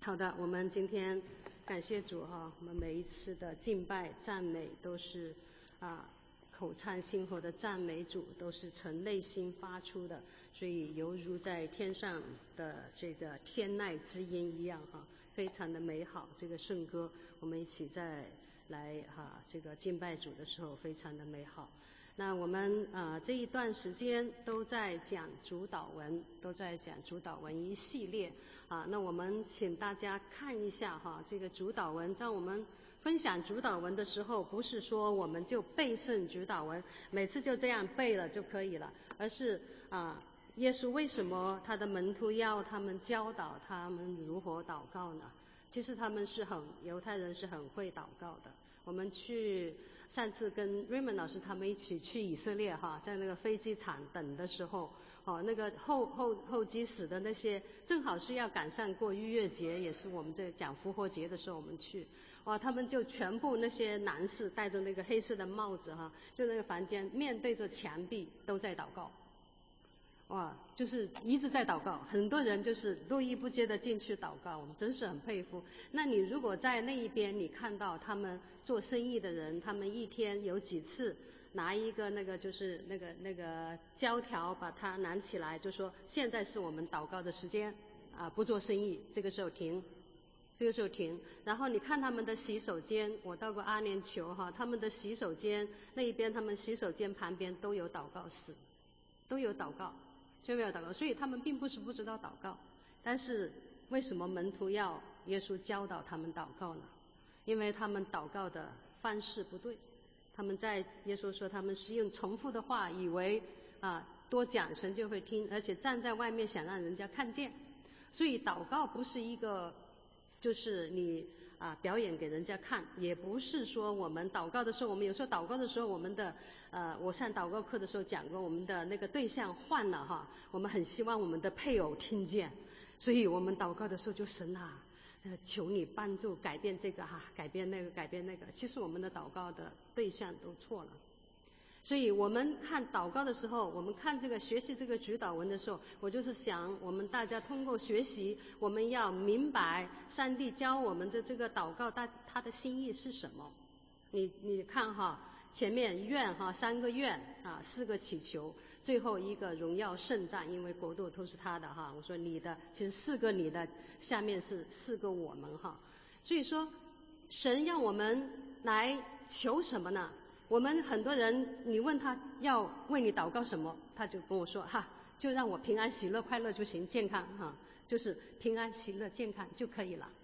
好的，我们今天感谢主哈，我们每一次的敬拜赞美都是口唱心和的赞美主，都是从内心发出的，所以犹如在天上的这个天籁之音一样哈，非常的美好。这个圣歌我们一起再来这个敬拜主的时候非常的美好。那我们这一段时间都在讲主祷文，都在讲主祷文一系列那我们请大家看一下这个主祷文。在我们分享主祷文的时候，不是说我们就背诵主祷文，每次就这样背了就可以了，而是耶稣为什么他的门徒要他们教导他们如何祷告呢？其实他们犹太人是很会祷告的。我们上次跟 Raymond 老师他们一起去以色列在那个飞机场等的时候那个候机室的那些正好是要赶上过逾越节，也是我们这讲复活节的时候我们去他们就全部那些男士戴着那个黑色的帽子就那个房间面对着墙壁都在祷告，就是一直在祷告，很多人就是络绎不绝的进去祷告，我们真是很佩服。那你如果在那一边，你看到他们做生意的人，他们一天有几次拿一个就是那个胶条，把它拿起来，就说现在是我们祷告的时间不做生意，这个时候停。然后你看他们的洗手间，我到过阿联酋他们的洗手间那一边，他们洗手间旁边都有祷告室，都有祷告。就没有祷告，所以他们并不是不知道祷告，但是为什么门徒要耶稣教导他们祷告呢？因为他们祷告的方式不对，耶稣说他们是用重复的话，以为多讲神就会听，而且站在外面想让人家看见，所以祷告不是一个就是你表演给人家看，也不是说我们祷告的时候，我们有时候祷告的时候，我们的我上祷告课的时候讲过，我们的那个对象换了我们很希望我们的配偶听见，所以我们祷告的时候就神求你帮助改变这个改变那个改变那个，其实我们的祷告的对象都错了。所以我们看祷告的时候，我们看这个学习这个主祷文的时候，我就是想我们大家通过学习，我们要明白上帝教我们的这个祷告他的心意是什么。你看前面愿3个愿4个祈求，最后一个荣耀圣战，因为国度都是他的我说你的，其实4个你的，下面是4个我们所以说神要我们来求什么呢？我们很多人你问他要为你祷告什么，他就跟我说就让我平安喜乐快乐就行，健康就是平安喜乐健康就可以了。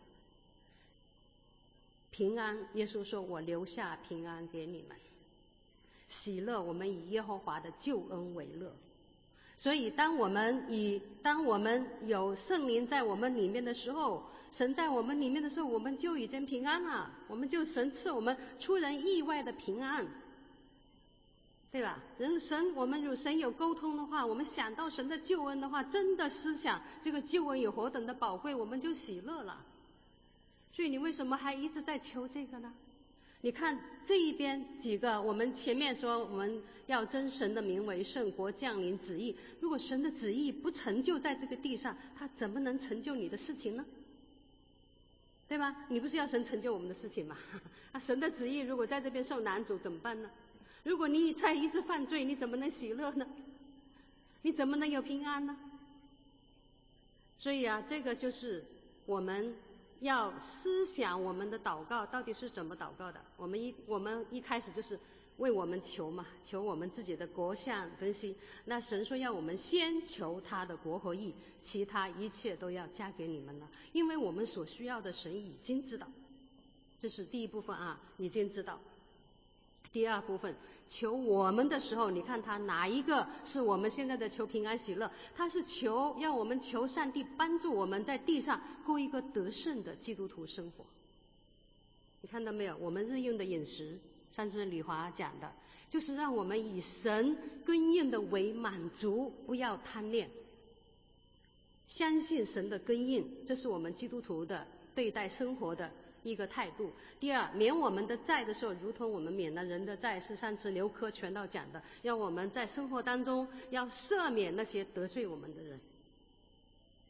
平安，耶稣说我留下平安给你们。喜乐，我们以耶和华的救恩为乐。所以当我们有圣灵在我们里面的时候，神在我们里面的时候，我们就已经平安了，我们出人意外的平安，对吧？我们与神有沟通的话，我们想到神的救恩的话，真的思想这个救恩有何等的宝贵，我们就喜乐了。所以你为什么还一直在求这个呢？你看这一边几个，我们前面说我们要尊神的名为圣，国降临旨意，如果神的旨意不成就在这个地上，他怎么能成就你的事情呢？对吧？你不是要神成就我们的事情吗？神的旨意如果在这边受难阻怎么办呢？如果你再一直犯罪，你怎么能喜乐呢？你怎么能有平安呢？所以这个就是我们要思想我们的祷告到底是怎么祷告的。我们一开始就是为我们求嘛，求我们自己的国相更新。那神说要我们先求他的国和义，其他一切都要加给你们了。因为我们所需要的神已经知道，这是第一部分已经知道。第二部分求我们的时候，你看他哪一个是我们现在的求平安喜乐？他是要我们求上帝帮助我们在地上过一个得胜的基督徒生活。你看到没有？我们日用的饮食，上次李华讲的，就是让我们以神供应的为满足，不要贪恋，相信神的供应，这是我们基督徒的对待生活的一个态度。第二，免我们的债的时候，如同我们免了人的债，是上次刘科全道讲的，要我们在生活当中要赦免那些得罪我们的人。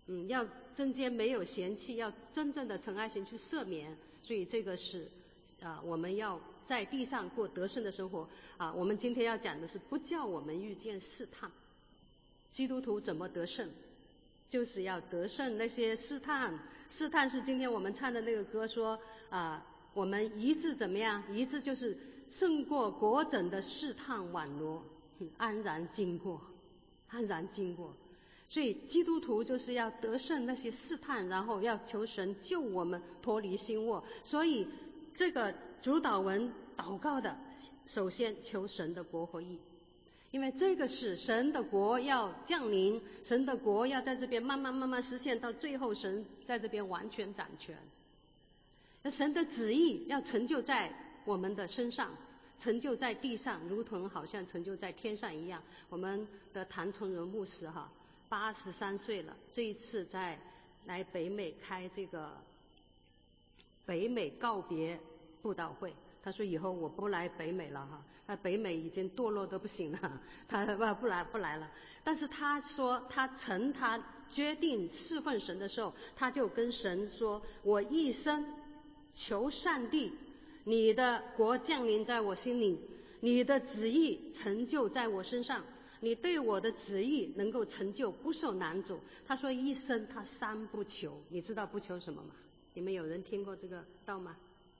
要中间没有嫌弃，要真正的陈爱心去赦免。所以这个是我们要在地上过得胜的生活我们今天要讲的是不叫我们遇见试探。基督徒怎么得胜？就是要得胜那些试探。试探是今天我们唱的那个歌说我们一致怎么样？一致就是胜过国整的试探网罗，安然经过，安然经过。所以基督徒就是要得胜那些试探，然后要求神救我们脱离心窝。所以这个主祷文祷告的，首先求神的国和义，因为这个是神的国要降临，神的国要在这边慢慢实现，到最后神在这边完全掌权。那神的旨意要成就在我们的身上，成就在地上，如同好像成就在天上一样。我们的谭崇仁牧师83岁了，这一次在来北美开这个北美告别布道会，他说以后我不来北美了他北美已经堕落得不行了，他不来了。但是他说他决定侍奉神的时候，他就跟神说，我一生求上帝，你的国降临在我心里，你的旨意成就在我身上，你对我的旨意能够成就，不受难阻。他说一生他三不求，你知道不求什么吗？你们有人听过这个道吗？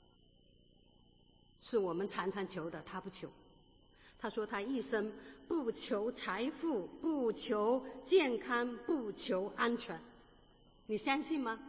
是我们常常求的，他不求。他说他一生不求财富，不求健康，不求安全。你相信吗？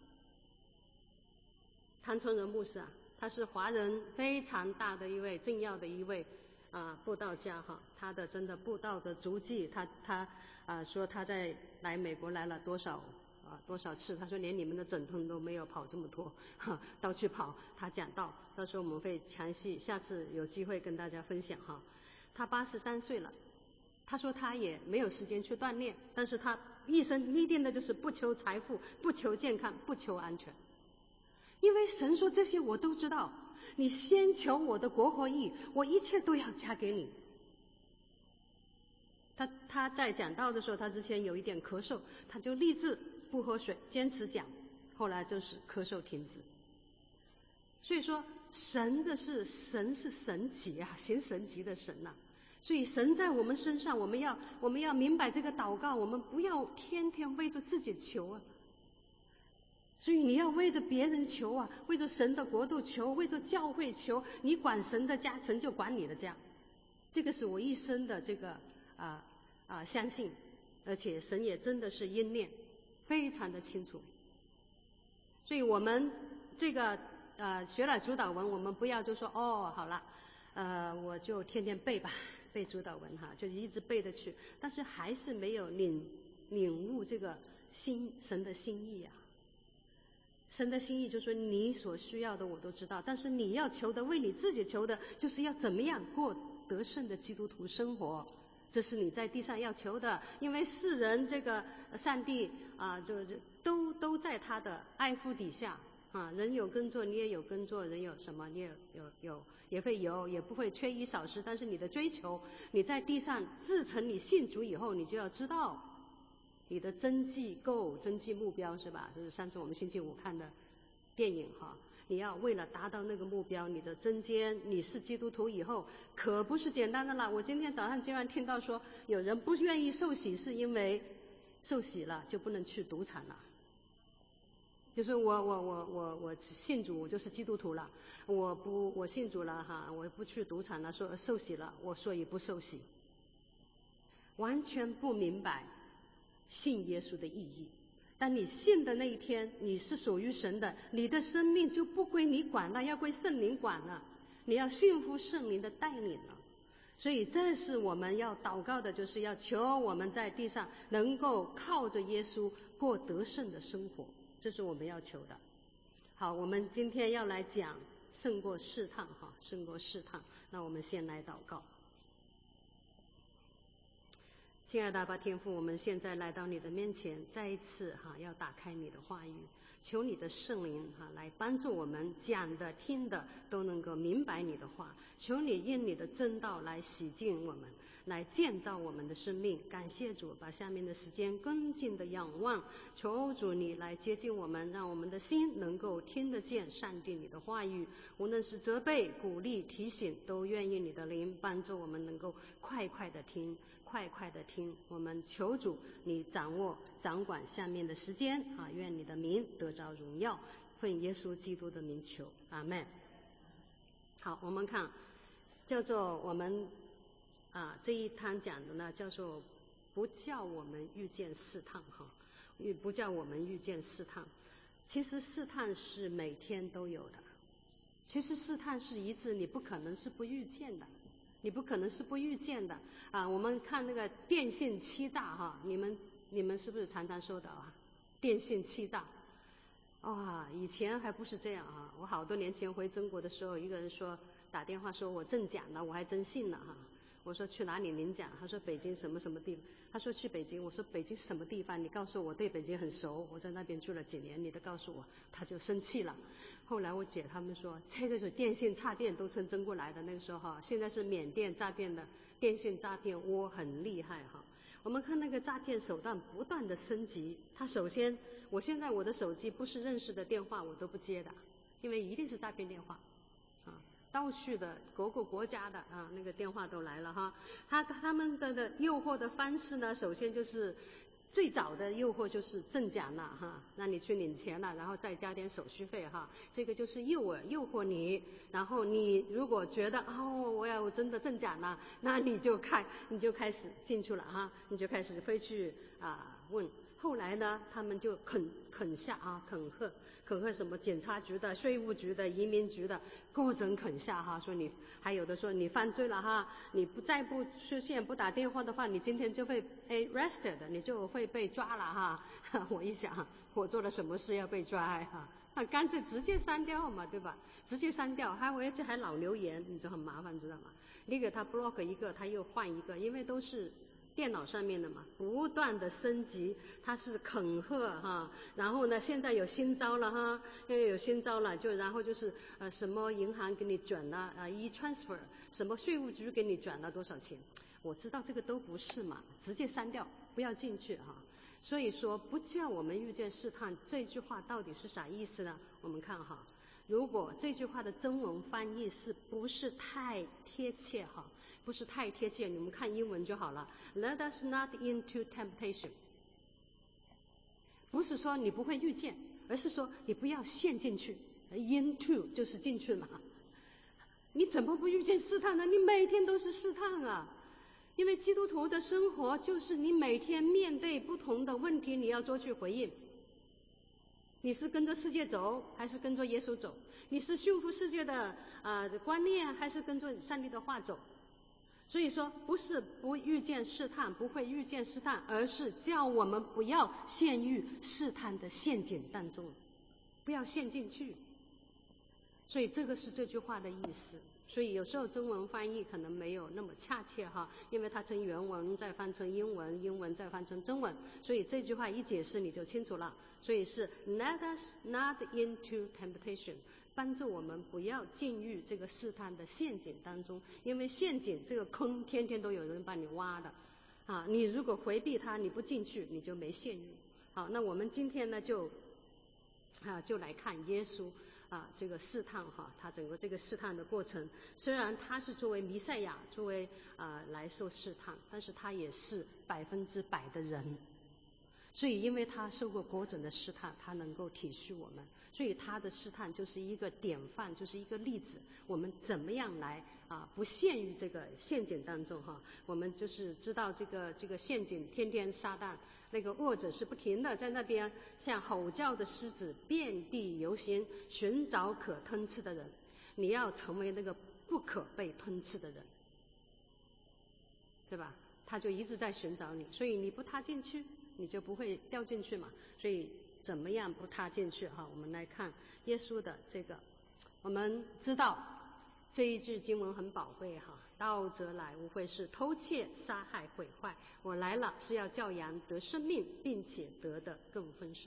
谭崇仁牧师他是华人非常大的一位重要的一位布道家他的真的布道的足迹，他说他在来美国来了多少次，他说连你们的总统都没有跑这么多到处跑。他讲到，到时候我们会详细，下次有机会跟大家分享他83岁了，他说他也没有时间去锻炼，但是他一生立定的就是不求财富，不求健康，不求安全。因为神说这些我都知道，你先求我的国和义，我一切都要加给你。他在讲道的时候，他之前有一点咳嗽，他就立志不喝水，坚持讲，后来就是咳嗽停止。所以说神是神级行神级的神所以神在我们身上，我们要明白这个祷告，我们不要天天为着自己求所以你要为着别人求为着神的国度求，为着教会求，你管神的家，神就管你的家。这个是我一生的这个相信，而且神也真的是应验，非常的清楚。所以我们这个学了主祷文，我们不要就说好了我就天天背吧，背主祷文就一直背得去，但是还是没有领悟这个神的心意神的心意就是说你所需要的我都知道，但是你要求的，为你自己求的，就是要怎么样过得胜的基督徒生活，这是你在地上要求的。因为世人这个上帝都在他的爱护底下人有耕作你也有耕作，人有什么你也会有，也不会缺衣少食。但是你的追求，你在地上自成你信主以后，你就要知道你的真际目标是吧？就是上次我们星期五看的电影你要为了达到那个目标，你的真坚，你是基督徒以后可不是简单的了。我今天早上竟然听到说有人不愿意受洗，是因为受洗了就不能去赌场了。就是我信主，我就是基督徒了，我信主了我不去赌场了，说受洗了，我所以不受洗，完全不明白信耶稣的意义。当你信的那一天，你是属于神的，你的生命就不归你管了，要归圣灵管了，你要顺服圣灵的带领了。所以这是我们要祷告的，就是要求我们在地上能够靠着耶稣过得胜的生活，这是我们要求的。好，我们今天要来讲胜过试探胜过试探。那我们先来祷告。亲爱的阿爸天父，我们现在来到你的面前，再一次要打开你的话语， 求你的圣灵来帮助我们讲的听的都能够明白你的话，求你用你的真道来洗净我们，来建造我们的生命。感谢主，把下面的时间恭敬的仰望，求主你来接近我们，让我们的心能够听得见上帝你的话语，无论是责备、鼓励、提醒，都愿意你的灵帮助我们能够快快的听，快快的听。我们求主你掌管下面的时间愿你的名得着荣耀，奉耶稣基督的名求，阿们。好，我们看叫做我们这一堂讲的呢，叫做不叫我们遇见试探不叫我们遇见试探。其实试探是每天都有的，其实试探是一致，你不可能是不遇见的，你不可能是不遇见的我们看那个电信欺诈你们是不是常常收到电信欺诈以前还不是这样我好多年前回中国的时候，一个人说打电话说我中奖了，我还真信了我说去哪里领奖？他说北京什么什么地方。他说去北京，我说北京是什么地方？你告诉我，对北京很熟，我在那边住了几年，你都告诉我。他就生气了。后来我姐他们说，这个是电信诈骗都从中国来的，那个时候现在是缅甸诈骗的电信诈骗窝很厉害我们看那个诈骗手段不断的升级，他首先，我现在我的手机不是认识的电话我都不接的，因为一定是诈骗电话到处的各个国家的那个电话都来了他们的诱惑的方式呢，首先就是最早的诱惑就是中奖了让你去领钱了，然后再加点手续费这个就是诱惑你，然后你如果觉得我真的中奖了，那你就开始进去了你就开始飞去问。后来呢，他们就恐吓恐吓什么检察局的、税务局的、移民局的，各种恐吓说你，还有的说你犯罪了你再不出现不打电话的话，你今天就会被 arrested， 你就会被抓了我一想，我做了什么事要被抓那干脆直接删掉嘛，对吧？直接删掉，还老留言，你就很麻烦，知道吗？你给他 block 一个，他又换一个，因为都是电脑上面的嘛，不断的升级，它是恐吓然后呢，现在有新招了有新招了，然后就是什么银行给你转了e-transfer， 什么税务局给你转了多少钱，我知道这个都不是嘛，直接删掉，不要进去所以说不叫我们遇见试探这句话到底是啥意思呢？我们看如果这句话的中文翻译是不是太贴切不是太贴切，你们看英文就好了。Let us not into temptation， 不是说你不会遇见，而是说你不要陷进去。into 就是进去嘛。你怎么不遇见试探呢？你每天都是试探因为基督徒的生活就是你每天面对不同的问题，你要做去回应。你是跟着世界走，还是跟着耶稣走？你是驯服世界的观念，还是跟着上帝的话走？所以说不是不遇见试探，不会遇见试探，而是叫我们不要陷于试探的陷阱当中，不要陷进去。所以这个是这句话的意思。所以有时候中文翻译可能没有那么恰切因为它从原文再翻成英文，英文再翻成中文，所以这句话一解释你就清楚了。所以是 Let us not into temptation， 帮助我们不要进入这个试探的陷阱当中，因为陷阱这个坑天天都有人帮你挖的你如果回避它，你不进去，你就没陷入。好，那我们今天呢就来看耶稣这个试探他整个这个试探的过程，虽然他是作为弥赛亚，作为来受试探，但是他也是100%的人，所以因为他受过各种的试探，他能够体恤我们，所以他的试探就是一个典范，就是一个例子，我们怎么样来不陷于这个陷阱当中我们就是知道这个陷阱，天天撒旦那个恶者是不停的在那边像吼叫的狮子遍地游行，寻找可吞吃的人。你要成为那个不可被吞吃的人，对吧？他就一直在寻找你，所以你不踏进去，你就不会掉进去嘛。所以怎么样不踏进去我们来看耶稣的这个，我们知道这一句经文很宝贵盗贼来无非是偷窃、杀害、毁坏，我来了是要叫羊得生命，并且得的更丰盛。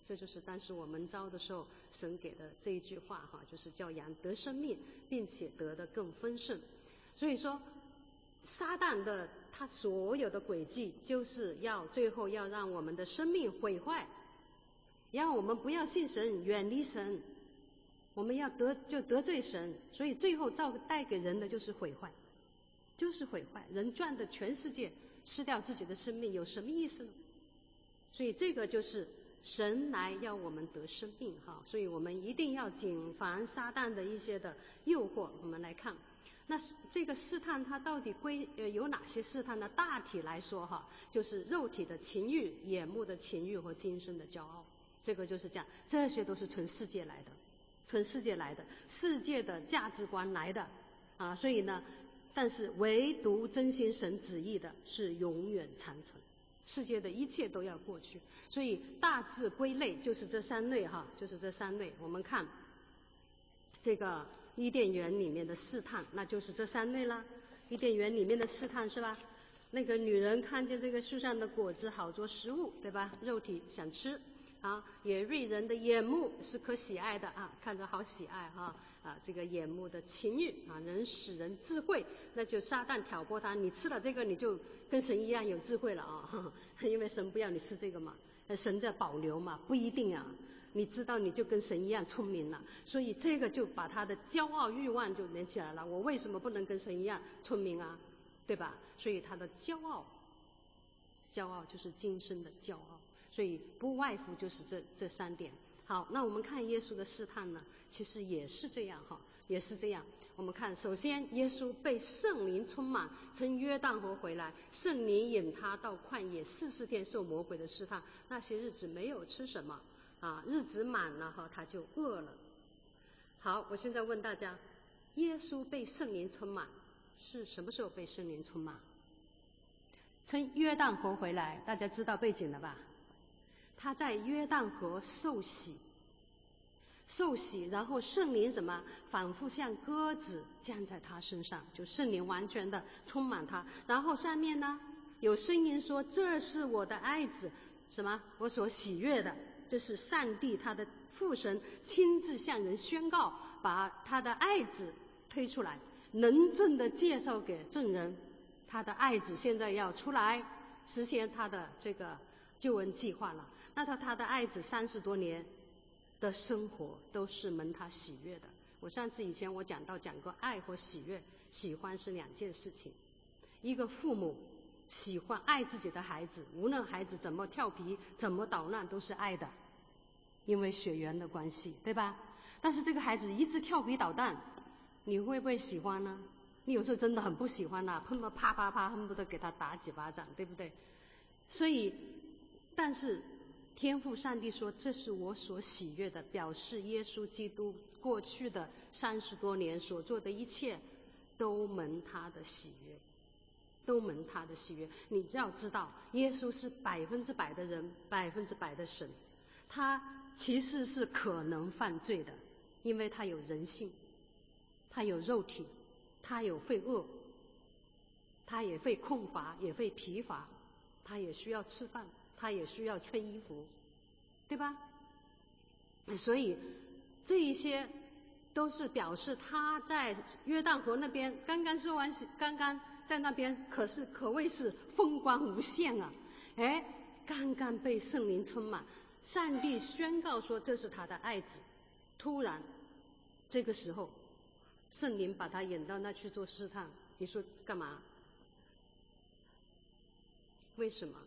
这就是当时我蒙召的时候神给的这一句话哈，就是叫羊得生命，并且得的更丰盛。所以说撒旦的他所有的诡计就是要最后要让我们的生命毁坏，让我们不要信神，远离神，我们要得罪神，所以最后带给人的就是毁坏，就是毁坏。人赚的全世界，失掉自己的生命，有什么意思呢？所以这个就是神来要我们得生命哈，所以我们一定要谨防撒旦的一些的诱惑。我们来看，那这个试探它到底有哪些试探呢？大体来说哈，就是肉体的情欲、眼目的情欲和今生的骄傲。这个就是讲，这些都是从世界来的，从世界来的，世界的价值观来的啊。所以呢，但是唯独真心神旨意的是永远长存。世界的一切都要过去，所以大致归类就是这三类哈，就是这三类。我们看这个伊甸园里面的试探，那就是这三类啦。伊甸园里面的试探是吧？那个女人看见这个树上的果子好做食物，对吧？肉体想吃啊，也锐人的眼目是可喜爱的啊，看着好喜爱哈啊，这个眼目的情欲啊，能使人智慧，那就撒旦挑拨他，你吃了这个你就跟神一样有智慧了啊，因为神不要你吃这个嘛，神在保留嘛，不一定啊，你知道你就跟神一样聪明了，所以这个就把他的骄傲欲望就连起来了，我为什么不能跟神一样聪明啊，对吧？所以他的骄傲就是今生的骄傲。所以不外乎就是这三点。好，那我们看耶稣的试探呢，其实也是这样哈，也是这样。我们看，首先耶稣被圣灵充满，从约旦河回来，圣灵引他到旷野40天受魔鬼的试探，那些日子没有吃什么啊，日子满了哈，他就饿了。好，我现在问大家，耶稣被圣灵充满是什么时候被圣灵充满？从约旦河回来，大家知道背景了吧？他在约旦河受洗，然后圣灵什么仿佛像鸽子降在他身上，就圣灵完全的充满他。然后上面呢有声音说，这是我的爱子，什么我所喜悦的。这是上帝他的父神亲自向人宣告，把他的爱子推出来，隆重的介绍给众人，他的爱子现在要出来实现他的这个救恩计划了。那他的爱子30多年的生活都是蒙他喜悦的。我上次以前我讲过，爱和喜悦、喜欢是两件事情。一个父母喜欢爱自己的孩子，无论孩子怎么调皮、怎么捣乱，都是爱的，因为血缘的关系，对吧？但是这个孩子一直调皮捣蛋，你会不会喜欢呢？你有时候真的很不喜欢呐，啪啪啪，恨不得给他打几巴掌，对不对？所以，但是天父上帝说，这是我所喜悦的，表示耶稣基督过去的30多年所做的一切都蒙他的喜悦，都蒙他的喜悦。你要知道，耶稣是100%的人，100%的神，他其实是可能犯罪的，因为他有人性，他有肉体，他有会饿，他也会空乏，也会疲乏，他也需要吃饭，他也需要穿衣服，对吧？所以这一些都是表示他在约旦河那边刚刚说完，刚刚在那边可谓是风光无限啊！刚刚被圣灵充满，上帝宣告说这是他的爱子，突然这个时候圣灵把他引到那去做试探，你说干嘛？为什么？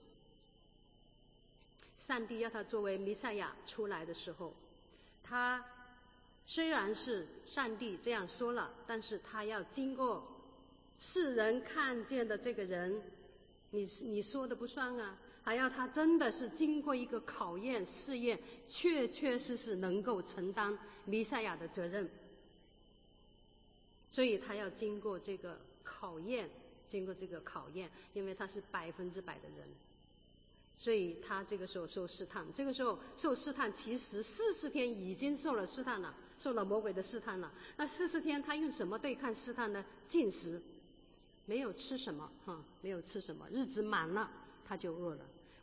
上帝要他作为弥赛亚出来的时候，他虽然是上帝这样说了，但是他要经过世人看见的这个人，你说的不算啊，还要他真的是经过一个考验试验，确实能够承担弥赛亚的责任，所以他要经过这个考验，因为他是100%的人，所以他这个时候受试探。这个时候受试探，其实40天已经受了试探了，受了魔鬼的试探了。那40天他用什么对抗试探呢？禁食，没有吃什么，没有吃什么，日子满了他就饿了。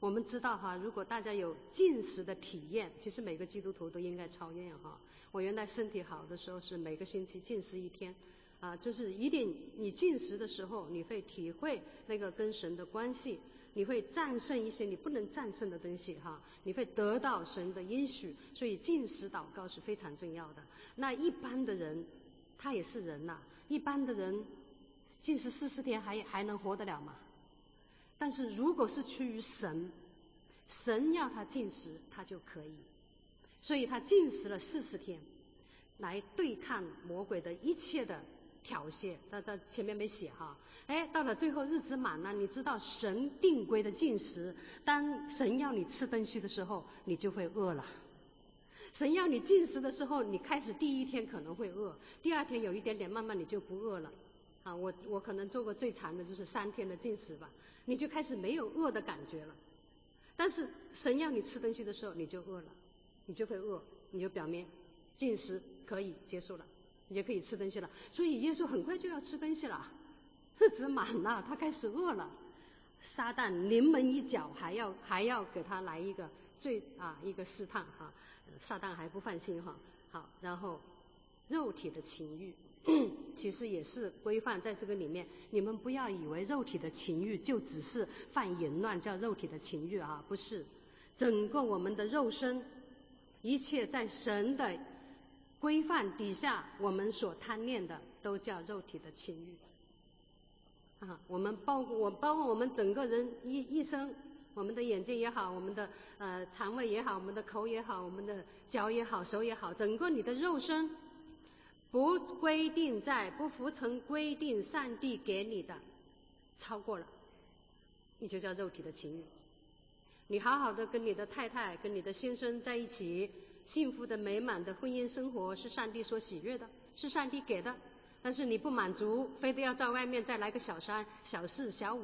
我们知道哈，如果大家有禁食的体验，其实每个基督徒都应该操练哈。我原来身体好的时候是每个星期禁食1天，就是一定你禁食的时候，你会体会那个跟神的关系，你会战胜一些你不能战胜的东西哈，你会得到神的应许，所以禁食祷告是非常重要的。那一般的人，他也是人呐，一般的人禁食40天还能活得了吗？但是如果是出于神要他禁食，他就可以。所以他禁食了40天，来对抗魔鬼的一切的挑衅。他前面没写哈，到了最后日子满了，你知道神定规的禁食，当神要你吃东西的时候，你就会饿了。神要你禁食的时候，你开始第1天可能会饿，第2天有一点点，慢慢你就不饿了。我可能做过最长的就是3天的禁食吧，你就开始没有饿的感觉了。但是神要你吃东西的时候，你就饿了，你就会饿，你就表明禁食可以结束了，你就可以吃东西了。所以耶稣很快就要吃东西了，日子满了，他开始饿了。撒旦临门一脚，还要给他来一个一个试探哈，撒旦还不放心哈。好，然后肉体的情欲其实也是规范在这个里面，你们不要以为肉体的情欲就只是犯淫乱叫肉体的情欲啊，不是，整个我们的肉身，一切在神的规范底下我们所贪恋的都叫肉体的情欲我们包括我们整个人一生，我们的眼睛也好，我们的肠胃也好，我们的口也好，我们的脚也好，手也好，整个你的肉身不服从规定上帝给你的，超过了，你就叫肉体的情欲。你好好的跟你的太太跟你的先生在一起，幸福的美满的婚姻生活是上帝所喜悦的，是上帝给的，但是你不满足，非得要在外面再来个小3、小4、小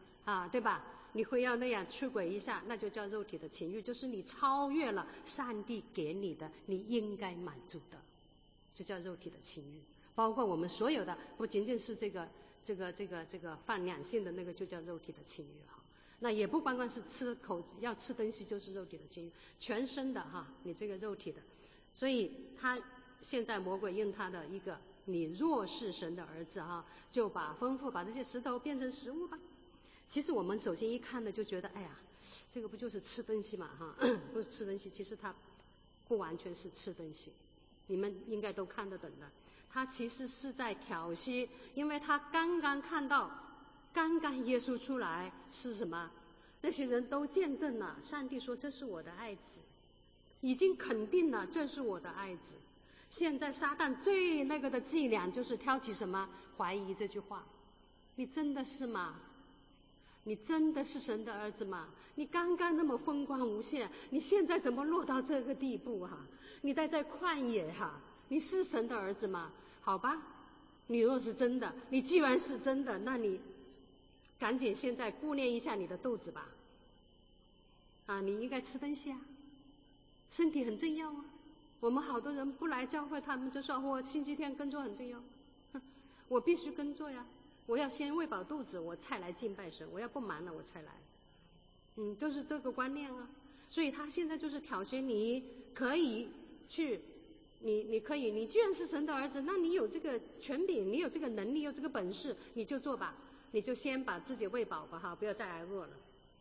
5对吧？你会要那样出轨一下，那就叫肉体的情欲，就是你超越了上帝给你的你应该满足的，就叫肉体的情欲。包括我们所有的，不仅仅是这个犯两性的那个就叫肉体的情欲那也不光光是要吃东西就是肉体的情欲，全身的你这个肉体的。所以他现在魔鬼用他的一个你若是神的儿子就把这些石头变成食物吧。其实我们首先一看呢就觉得哎呀，这个不就是吃东西嘛不是吃东西，其实它不完全是吃东西，你们应该都看得懂的。他其实是在挑衅，因为他刚刚耶稣出来是什么？那些人都见证了，上帝说这是我的爱子，已经肯定了这是我的爱子。现在撒旦最那个的伎俩就是挑起什么？怀疑这句话，你真的是吗？你真的是神的儿子吗？你刚刚那么风光无限，你现在怎么落到这个地步你待在旷野你是神的儿子吗？好吧，你若是真的，你既然是真的，那你赶紧现在顾念一下你的肚子吧你应该吃东西身体很重要我们好多人不来教会，他们就说我星期天工作很重要我必须工作呀，我要先喂饱肚子我才来敬拜神，我要不忙了我才来都是这个观念所以他现在就是挑衅你可以去你可以，你既然是神的儿子，那你有这个权柄，你有这个能力，有这个本事，你就做吧，你就先把自己喂饱吧不要再挨饿了。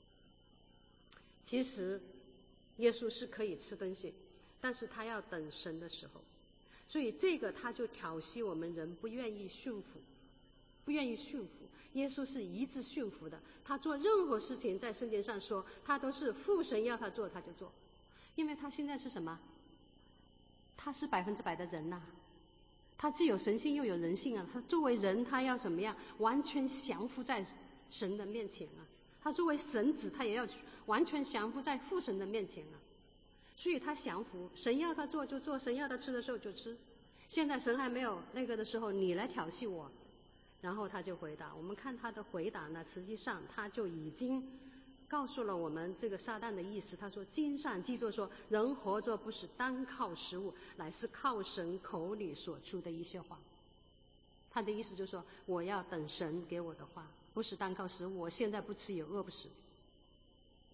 其实耶稣是可以吃东西，但是他要等神的时候，所以这个他就挑衅我们人不愿意驯服。耶稣是一致驯服的，他做任何事情在圣经上说他都是父神要他做他就做，因为他现在是什么？他是100%的人他既有神性又有人性他作为人他要怎么样？完全降服在神的面前他作为神子他也要完全降服在父神的面前所以他降服，神要他做就做，神要他吃的时候就吃。现在神还没有那个的时候，你来挑衅我，然后他就回答。我们看他的回答呢，实际上他就已经告诉了我们这个撒旦的意思。他说经上记着说，人活着不是单靠食物，乃是靠神口里所出的一些话。他的意思就是说，我要等神给我的话，不是单靠食物，我现在不吃也饿不死。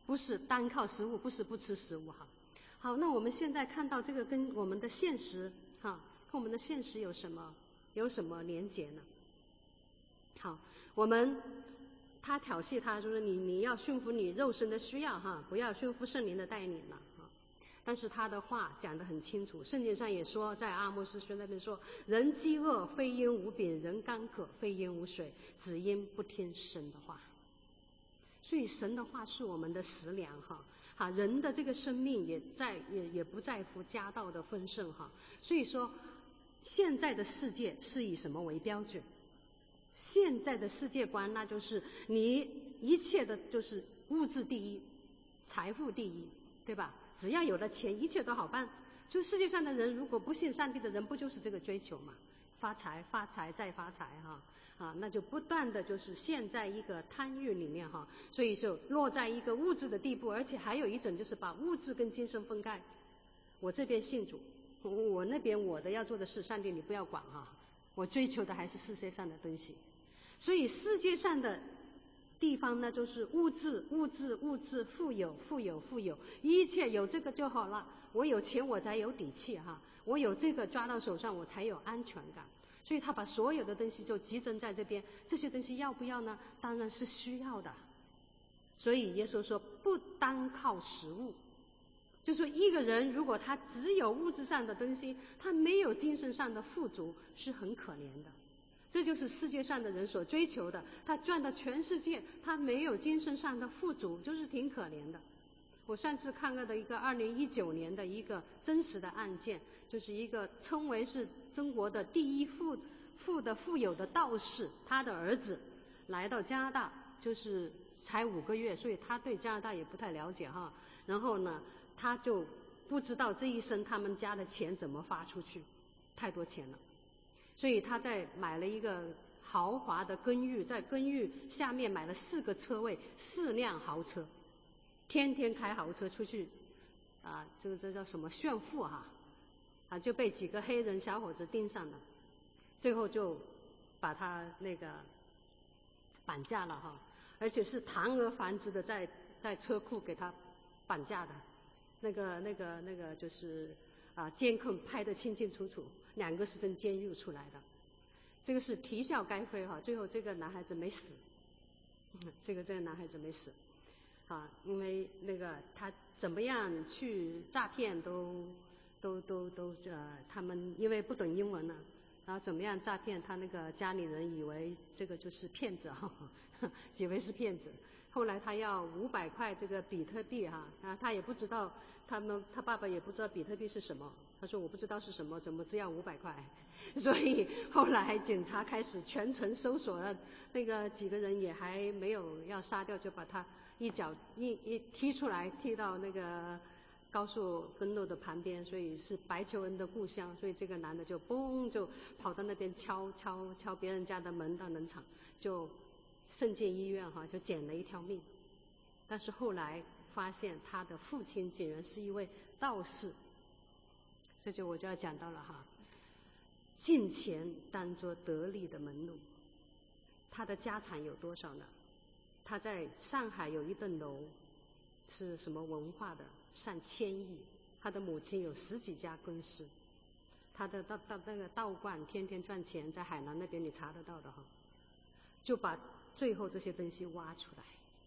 不是单靠食物，不是不吃食物哈。好，那我们现在看到这个跟我们的现实哈，跟我们的现实有什么连结呢？好，他挑衅他就是你要驯服你肉身的需要哈，不要驯服圣灵的带领了哈。但是他的话讲得很清楚，圣经上也说，在阿摩司书那边说，人饥饿非因无饼，人干渴非因无水，只因不听神的话。所以神的话是我们的食粮哈，人的这个生命也不在乎家道的丰盛哈。所以说，现在的世界是以什么为标准？现在的世界观，那就是你一切的就是物质第一，财富第一，对吧？只要有了钱，一切都好办。就世界上的人，如果不信上帝的人，不就是这个追求嘛？发财，发财再发财哈，那就不断的就是陷在一个贪欲里面哈，所以就落在一个物质的地步，而且还有一种就是把物质跟精神分开。我这边信主，我那边我的要做的事，上帝你不要管哈，我追求的还是世界上的东西。所以世界上的地方呢，就是物质，富有，一切有这个就好了。我有钱我才有底气哈，我有这个抓到手上我才有安全感。所以他把所有的东西就集中在这边，这些东西要不要呢？当然是需要的。所以耶稣说，不单靠食物，就说一个人如果他只有物质上的东西，他没有精神上的富足，是很可怜的。这就是世界上的人所追求的，他赚到全世界，他没有精神上的富足，就是挺可怜的。我上次看到的一个2019年的一个真实的案件，就是一个称为是中国的第一富有的道士，他的儿子来到加拿大，就是才5个月，所以他对加拿大也不太了解哈。然后呢，他就不知道这一生他们家的钱怎么发出去，太多钱了。所以他在买了一个豪华的公寓，在公寓下面买了4个车位，4辆豪车，天天开豪车出去这叫什么炫富哈，就被几个黑人小伙子盯上了，最后就把他那个绑架了哈，而且是堂而皇之的在车库给他绑架的，那个就是监控拍得清清楚楚，2个是从监狱出来的，这个是啼笑皆非哈，最后这个男孩子没死，这个男孩子没死。因为那个他怎么样去诈骗都他们因为不懂英文呢，然后怎么样诈骗，他那个家里人以为这个就是骗子以为是骗子。后来他要500块这个比特币他也不知道，他爸爸也不知道比特币是什么，他说我不知道是什么，怎么只要500块？所以后来警察开始全城搜索了，那个几个人也还没有要杀掉，就把他一脚一踢出来，踢到那个高速公路的旁边，所以是白求恩的故乡，所以这个男的就嘣就跑到那边敲别人家的门到农场，就送进医院就捡了一条命。但是后来发现他的父亲竟然是一位道士，这我就要讲到了金钱当作得利的门路。他的家产有多少呢？他在上海有一栋楼，是什么文化的，上1000亿。他的母亲有10几家公司，他的那个道观天天赚钱，在海南那边你查得到的就把最后这些东西挖出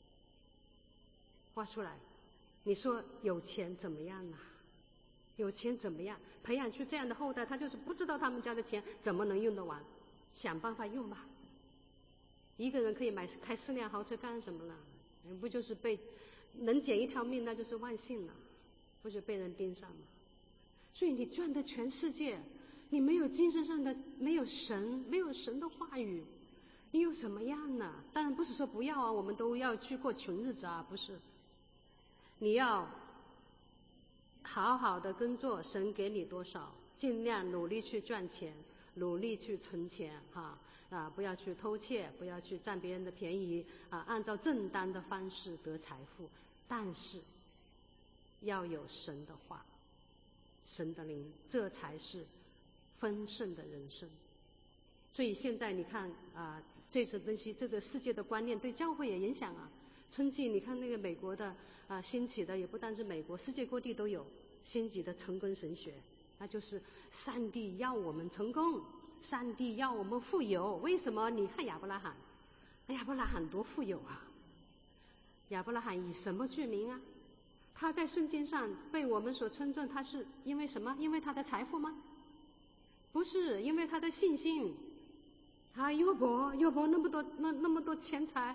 来。你说有钱怎么样啊？有钱怎么样？培养出这样的后代，他就是不知道他们家的钱怎么能用得完，想办法用吧。一个人可以开4辆豪车干什么呢？不就是能捡一条命，那就是万幸了，不就被人盯上吗？所以你赚的全世界，你没有精神上的，没有神的话语，你有什么样呢？当然不是说不要我们都要去过穷日子不是。你要好好的工作，神给你多少，尽量努力去赚钱，努力去存钱不要去偷窃，不要去占别人的便宜按照正当的方式得财富，但是要有神的话，神的灵，这才是丰盛的人生。所以现在你看这些东西，这个世界的观念对教会也影响春季你看那个美国的兴起的，也不单是美国，世界各地都有兴起的成功神学，那就是上帝要我们成功，上帝要我们富有。为什么？你看亚伯拉罕，亚伯拉罕多富有啊！亚伯拉罕以什么著名啊？他在圣经上被我们所称赞，他是因为什么？因为他的财富吗？不是，因为他的信心。约伯那么多钱财，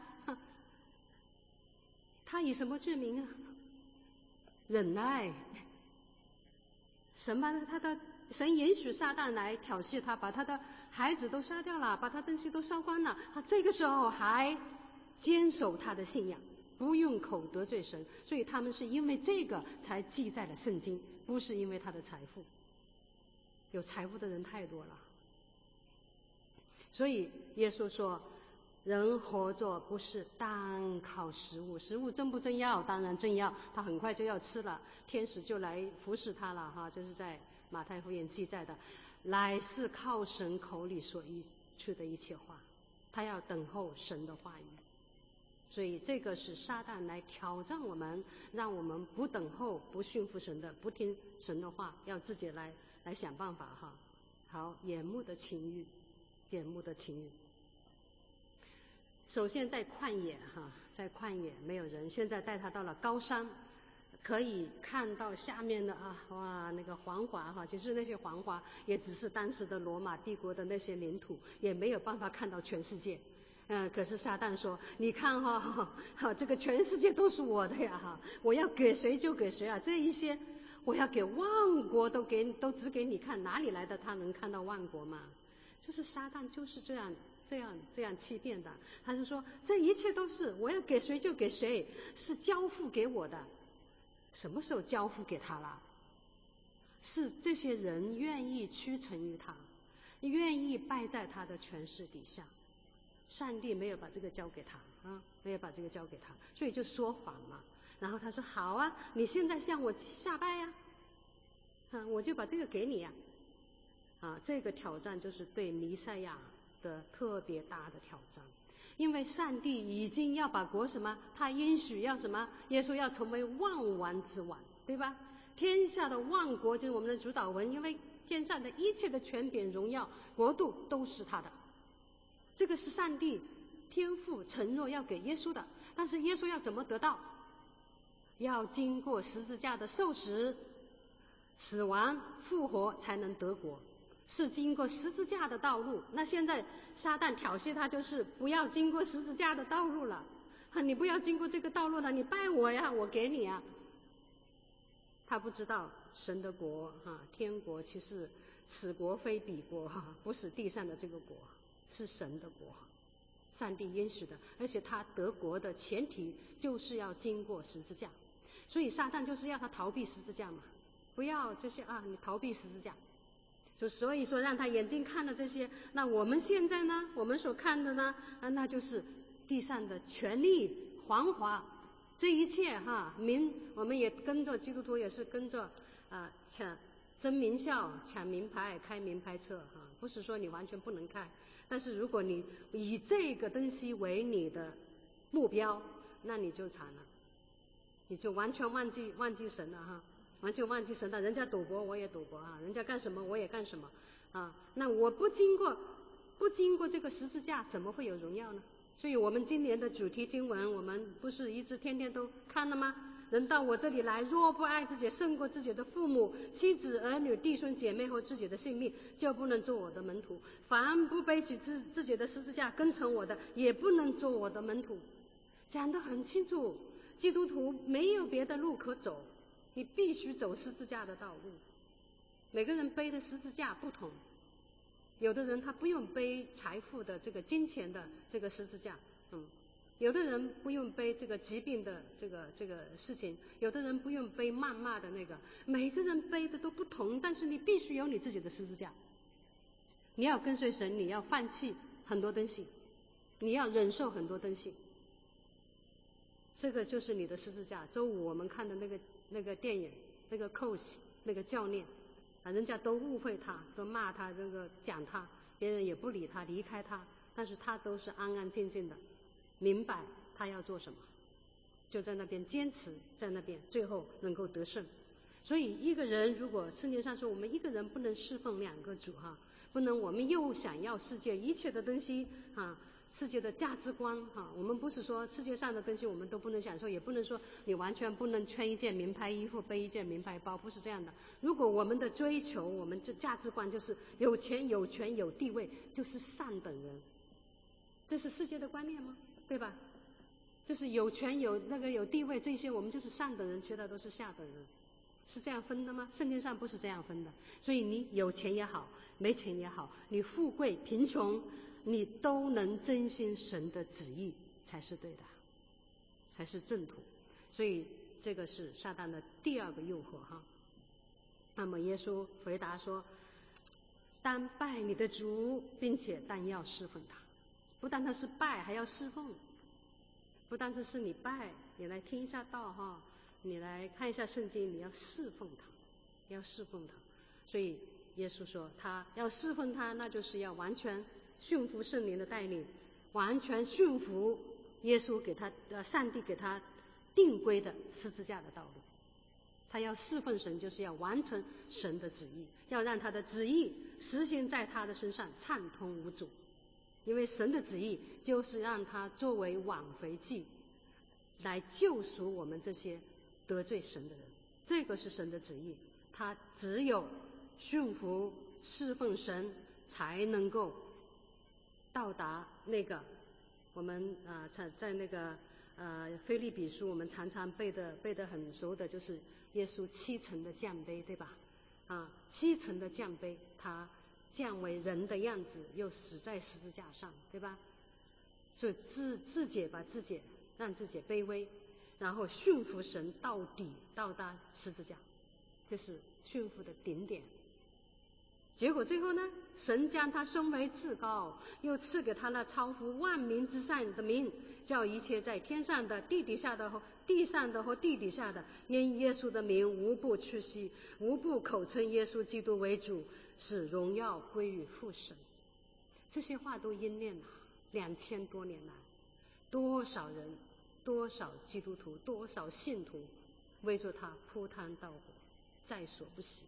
他以什么著名啊？忍耐。神允许撒旦来挑衅他，把他的孩子都杀掉了，把他东西都烧光了，他这个时候还坚守他的信仰，不用口得罪神，所以他们是因为这个才记在了圣经，不是因为他的财富。有财富的人太多了，所以耶稣说，人活着不是单靠食物，食物重不重要？当然重要，他很快就要吃了，天使就来服侍他了哈，这是在马太福音记载的，乃是靠神口里所译出的一切话，他要等候神的话语。所以这个是撒旦来挑战我们，让我们不等候、不顺服神的、不听神的话，要自己来想办法哈。好，眼目的情欲，眼目的情欲。首先在旷野哈，在旷野没有人，现在带他到了高山，可以看到下面的那个黄华哈，其实那些黄华也只是当时的罗马帝国的那些领土，也没有办法看到全世界。可是撒旦说，你看这个全世界都是我的呀哈，我要给谁就给谁啊，这一些我要给万国都只给你看，哪里来的他能看到万国嘛？就是撒旦就是这样欺骗的。他就说这一切都是我要给谁就给谁，是交付给我的。什么时候交付给他了？是这些人愿意屈从于他，愿意拜在他的权势底下。上帝没有把这个交给他没有把这个交给他，所以就说谎嘛。然后他说好啊，你现在向我下拜呀，我就把这个给你呀。这个挑战就是对弥赛亚的特别大的挑战，因为上帝已经要把国什么，他应许要什么，耶稣要成为万王之王，对吧？天下的万国就是我们的主导文，因为天上的一切的权柄、荣耀、国度都是他的。这个是上帝天父承诺要给耶稣的，但是耶稣要怎么得到？要经过十字架的受死、死亡、复活才能得国，是经过十字架的道路。那现在撒旦挑衅他，就是不要经过十字架的道路了，你不要经过这个道路了，你拜我呀，我给你啊。他不知道神的国天国其实此国非彼国不是地上的这个国，是神的国，上帝应许的，而且他得国的前提就是要经过十字架，所以撒旦就是要他逃避十字架嘛，不要这些你逃避十字架，所以说让他眼睛看了这些。那我们现在呢，我们所看的呢，那就是地上的权力、繁华，这一切我们也跟着基督徒，也是跟着抢争名校、抢名牌、开名牌车不是说你完全不能开，但是如果你以这个东西为你的目标，那你就惨了，你就完全忘记神了完全忘记神了。人家赌博我也赌博人家干什么我也干什么那我不经过这个十字架，怎么会有荣耀呢？所以我们今年的主题经文，我们不是一直天天都看了吗？人到我这里来，若不爱自己胜过自己的父母、妻子、儿女、弟兄姐妹和自己的性命，就不能做我的门徒。凡不背起自己的十字架跟从我的，也不能做我的门徒。讲得很清楚，基督徒没有别的路可走，你必须走十字架的道路。每个人背的十字架不同，有的人他不用背财富的这个金钱的这个十字架有的人不用背这个疾病的这个事情，有的人不用背谩骂的那个，每个人背的都不同，但是你必须有你自己的十字架。你要跟随神，你要放弃很多东西，你要忍受很多东西，这个就是你的十字架。周五我们看的那个电影，那个 coach 那个教练人家都误会他，都骂他，这个讲他，别人也不理他，离开他，但是他都是安安静静的，明白他要做什么。 就在那边坚持，在那边最后能够得胜。所以一个人如果圣经上说我们一个人不能侍奉两个主哈，不能我们又想要世界一切的东西啊，世界的价值观哈，我们不是说世界上的东西我们都不能享受，也不能说你完全不能穿一件名牌衣服背一件名牌包，不是这样的。如果我们的追求，我们这价值观就是有钱有权有地位就是上等人，这是世界的观念吗？对吧？就是有权有有地位，这些我们就是上等人，其他都是下等人，是这样分的吗？圣经上不是这样分的。所以你有钱也好，没钱也好，你富贵贫穷，你都能遵循神的旨意才是对的，才是正途。所以这个是撒旦的第二个诱惑哈。那么耶稣回答说，当拜你的主，并且但要侍奉他。不但他是拜，还要侍奉。不单只是你拜，你来听一下道哈，你来看一下圣经，你要侍奉他，要侍奉他。所以耶稣说他要侍奉他，那就是要完全驯服圣灵的带领，完全驯服耶稣给他上帝给他定规的十字架的道路。他要侍奉神，就是要完成神的旨意，要让他的旨意实行在他的身上，畅通无阻。因为神的旨意就是让他作为挽回祭来救赎我们这些得罪神的人，这个是神的旨意。他只有驯服侍奉神才能够到达那个我们在那个腓立比书我们常常背得很熟的，就是耶稣7层的降杯，对吧？7层的降杯，他降为人的样子，又死在十字架上，对吧？所以自己把自己让自己卑微，然后驯服神到底，到达十字架，这是驯服的顶点。结果最后呢，神将他升为至高，又赐给他那超乎万民之上的名，叫一切在天上的、地底下的和地上的和地底下的，因耶稣的名无不屈膝，无不口称耶稣基督为主，使荣耀归于父神。这些话都应验了2000多年来，多少人，多少基督徒，多少信徒为着他扑汤蹈火，在所不惜，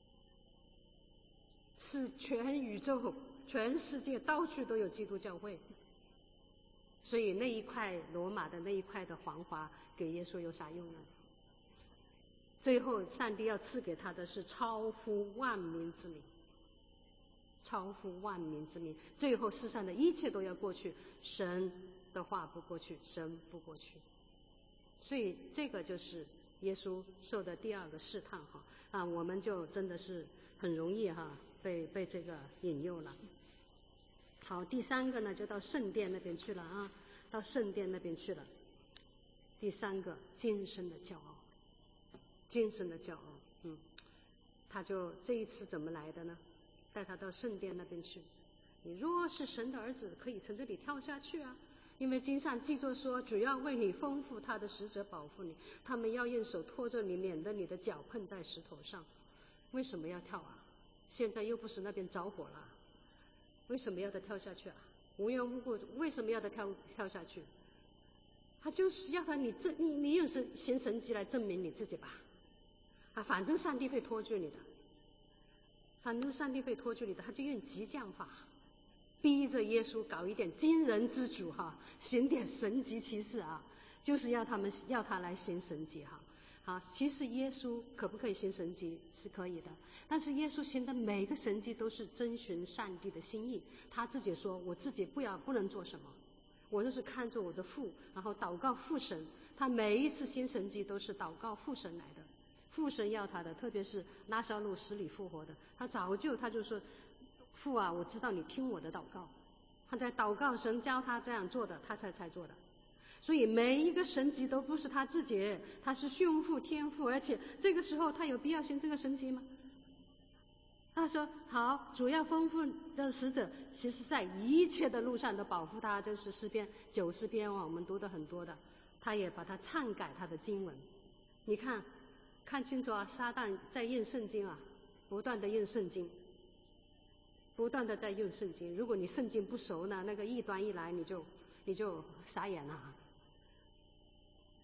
是全宇宙全世界到处都有基督教会。所以那一块罗马的那一块的黄华给耶稣有啥用呢？最后上帝要赐给他的是超乎万民之名，超乎万民之名。最后世上的一切都要过去，神的话不过去，神不过去。所以这个就是耶稣受的第二个试探哈我们就真的是很容易被这个引诱了。好，第三个呢就到圣殿那边去了到圣殿那边去了。第三个，今生的骄傲，今生的骄傲。他就这一次怎么来的呢？带他到圣殿那边去。你若是神的儿子，可以从这里跳下去啊！因为经上记着说，主要为你丰富他的使者保护你，他们要用手托着你，免得你的脚碰在石头上。为什么要跳啊？现在又不是那边着火了，为什么要他跳下去啊？无缘无故，为什么要他跳下去？他就是要他你用行神迹来证明你自己吧。反正上帝会托住你的，他就用激将法逼着耶稣搞一点惊人之主行点神迹奇事就是要他来行神迹其实耶稣可不可以行神迹？是可以的，但是耶稣行的每个神迹都是遵循上帝的心意。他自己说，我自己不能做什么，我就是看着我的父，然后祷告父神。他每一次行神迹都是祷告父神来的，父神要他的，特别是拉撒路死里复活的，他就说，父啊，我知道你听我的祷告。他在祷告，神教他这样做的，他才做的。所以每一个神迹都不是他自己，他是驯服天父，而且这个时候他有必要行这个神迹吗？他说好，主要丰富的使者其实在一切的路上都保护他，这是诗篇90篇我们读的很多的，他也把它篡改他的经文。你看清楚撒旦在用圣经不断的用圣经，不断的在用圣经。如果你圣经不熟呢，那个异端一来你就傻眼了。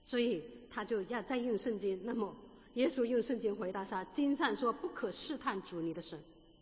所以他就要再用圣经。那么耶稣用圣经回答他，经上说不可试探主你的神，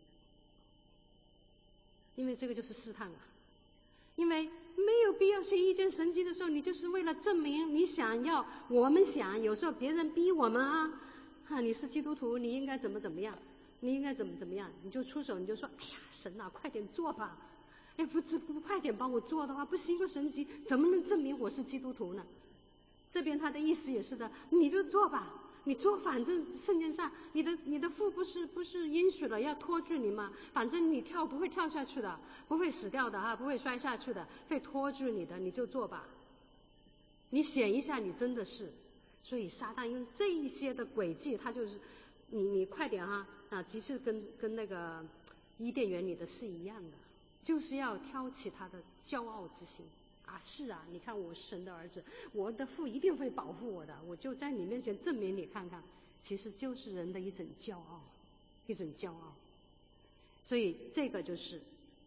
因为这个就是试探啊。因为没有必要行一件神迹的时候，你就是为了证明你想要，我们想有时候别人逼我们你是基督徒，你应该怎么样，你应该怎么样，你就出手，你就说，哎呀，神啊，快点做吧！哎，不快点帮我做的话，不行个神迹，怎么能证明我是基督徒呢？这边他的意思也是的，你就做吧。你做，反正圣经上你的父不是应许了要托住你吗？反正你不会跳下去的，不会死掉的不会摔下去的，会托住你的，你就做吧。你显一下你真的是。所以撒旦用这一些的诡计，他就是你快点其实跟那个伊甸园里的是一样的，就是要挑起他的骄傲之心。是啊，你看我是神的儿子，我的父一定会保护我的，我就在你面前证明你看看，其实就是人的一种骄傲，一种骄傲。所以这个就是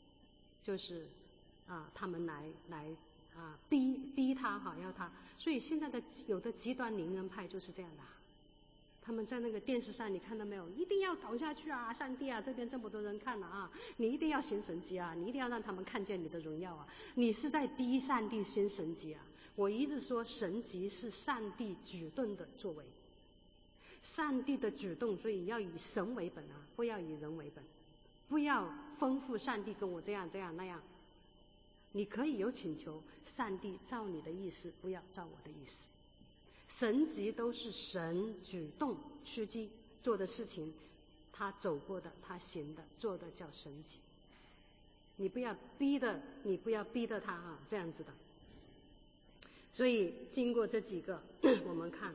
他们来逼他要他。所以现在的有的极端灵恩派就是这样的，他们在那个电视上你看到没有，一定要倒下去上帝这边这么多人看了你一定要行神迹你一定要让他们看见你的荣耀你是在逼上帝行神迹我一直说神迹是上帝举动的作为，上帝的举动，所以要以神为本不要以人为本，不要吩咐上帝跟我这样那样。你可以有请求，上帝照你的意思，不要照我的意思。神迹都是神举动出击做的事情，他走过的，他行的，做的叫神迹。你不要逼的他这样子的。所以经过这几个我们看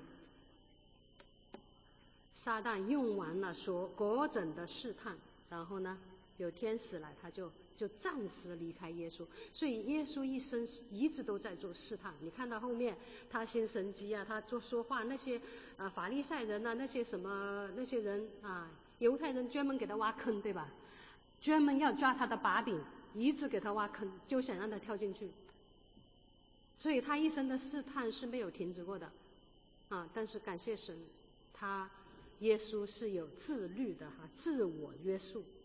撒旦用完了说各种的试探，然后呢有天使来，他就暂时离开耶稣。所以耶稣一生一直都在做试探。你看到后面他行神迹他说话，那些法利赛人那些什么那些人犹太人专门给他挖坑，对吧？专门要抓他的把柄，一直给他挖坑，就想让他跳进去。所以他一生的试探是没有停止过的但是感谢神，耶稣是有自律的自我约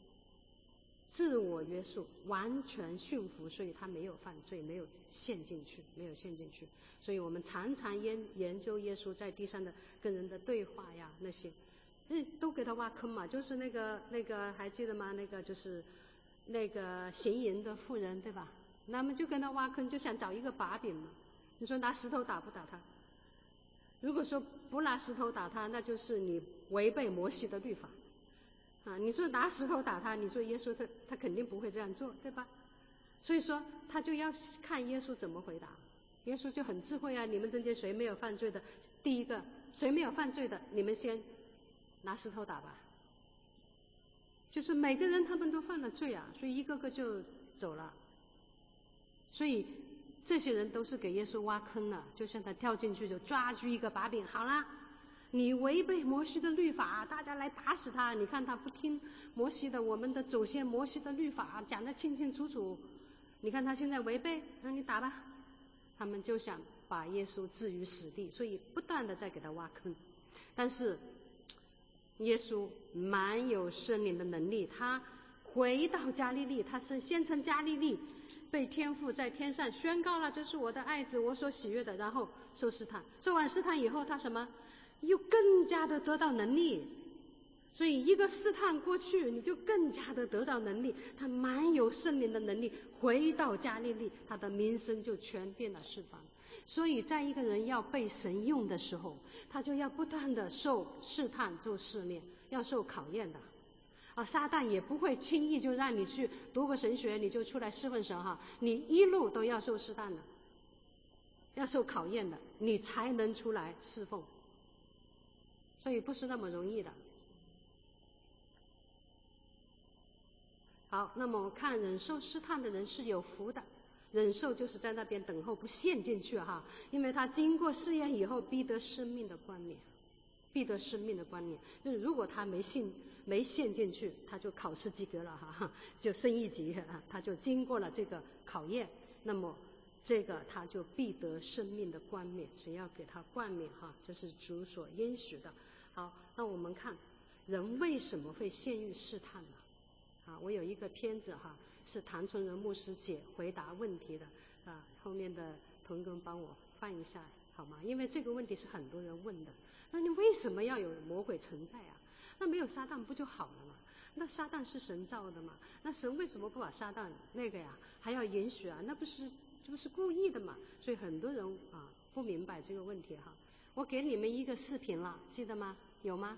束，完全驯服，所以他没有犯罪，没有陷进去。所以我们常常研究耶稣在地上的跟人的对话那些都给他挖坑嘛。就是那个还记得吗？那个就是那个行淫的妇人，对吧？那么就跟他挖坑，就想找一个把柄嘛。你说拿石头打不打他？如果说不拿石头打他，那就是你违背摩西的律法你说拿石头打他，你说耶稣他肯定不会这样做，对吧？所以说他就要看耶稣怎么回答。耶稣就很智慧你们中间谁没有犯罪的，第一个谁没有犯罪的，你们先拿石头打吧。就是每个人他们都犯了罪所以一个个就走了。所以这些人都是给耶稣挖坑了，就像他跳进去就抓住一个把柄，好啦，你违背摩西的律法，大家来打死他。你看他不听摩西的，我们的祖先摩西的律法讲得清清楚楚，你看他现在违背，那你打吧。他们就想把耶稣置于死地，所以不断的在给他挖坑。但是耶稣蛮有圣灵的能力，他回到加利利，他是先从加利利被天父在天上宣告了，这是我的爱子，我所喜悦的，然后受试探，受完试探以后他什么又更加的得到能力。所以一个试探过去，你就更加的得到能力。他蛮有圣灵的能力，回到加利利，他的名声就全变了释放。所以在一个人要被神用的时候，他就要不断的受试探，做试炼，要受考验的撒旦也不会轻易就让你去读个神学你就出来侍奉神你一路都要受试探的，要受考验的，你才能出来侍奉。所以不是那么容易的。好，那么看忍受试探的人是有福的。忍受就是在那边等候，不陷进去因为他经过试验以后必得生命的冠冕，就是如果他没陷进去，他就考试及格了就升一级他就经过了这个考验。那么这个他就必得生命的冠冕，只要给他冠冕哈，这是主所应许的。好，那我们看人为什么会陷于试探呢？我有一个片子哈，是谭存仁牧师回答问题的后面的同工帮我放一下好吗？因为这个问题是很多人问的。那你为什么要有魔鬼存在啊？那没有撒旦不就好了吗？那撒旦是神造的嘛？那神为什么不把撒旦那个呀还要允许啊？那不是故意的嘛？所以很多人不明白这个问题哈。我给你们一个视频了，记得吗？有吗？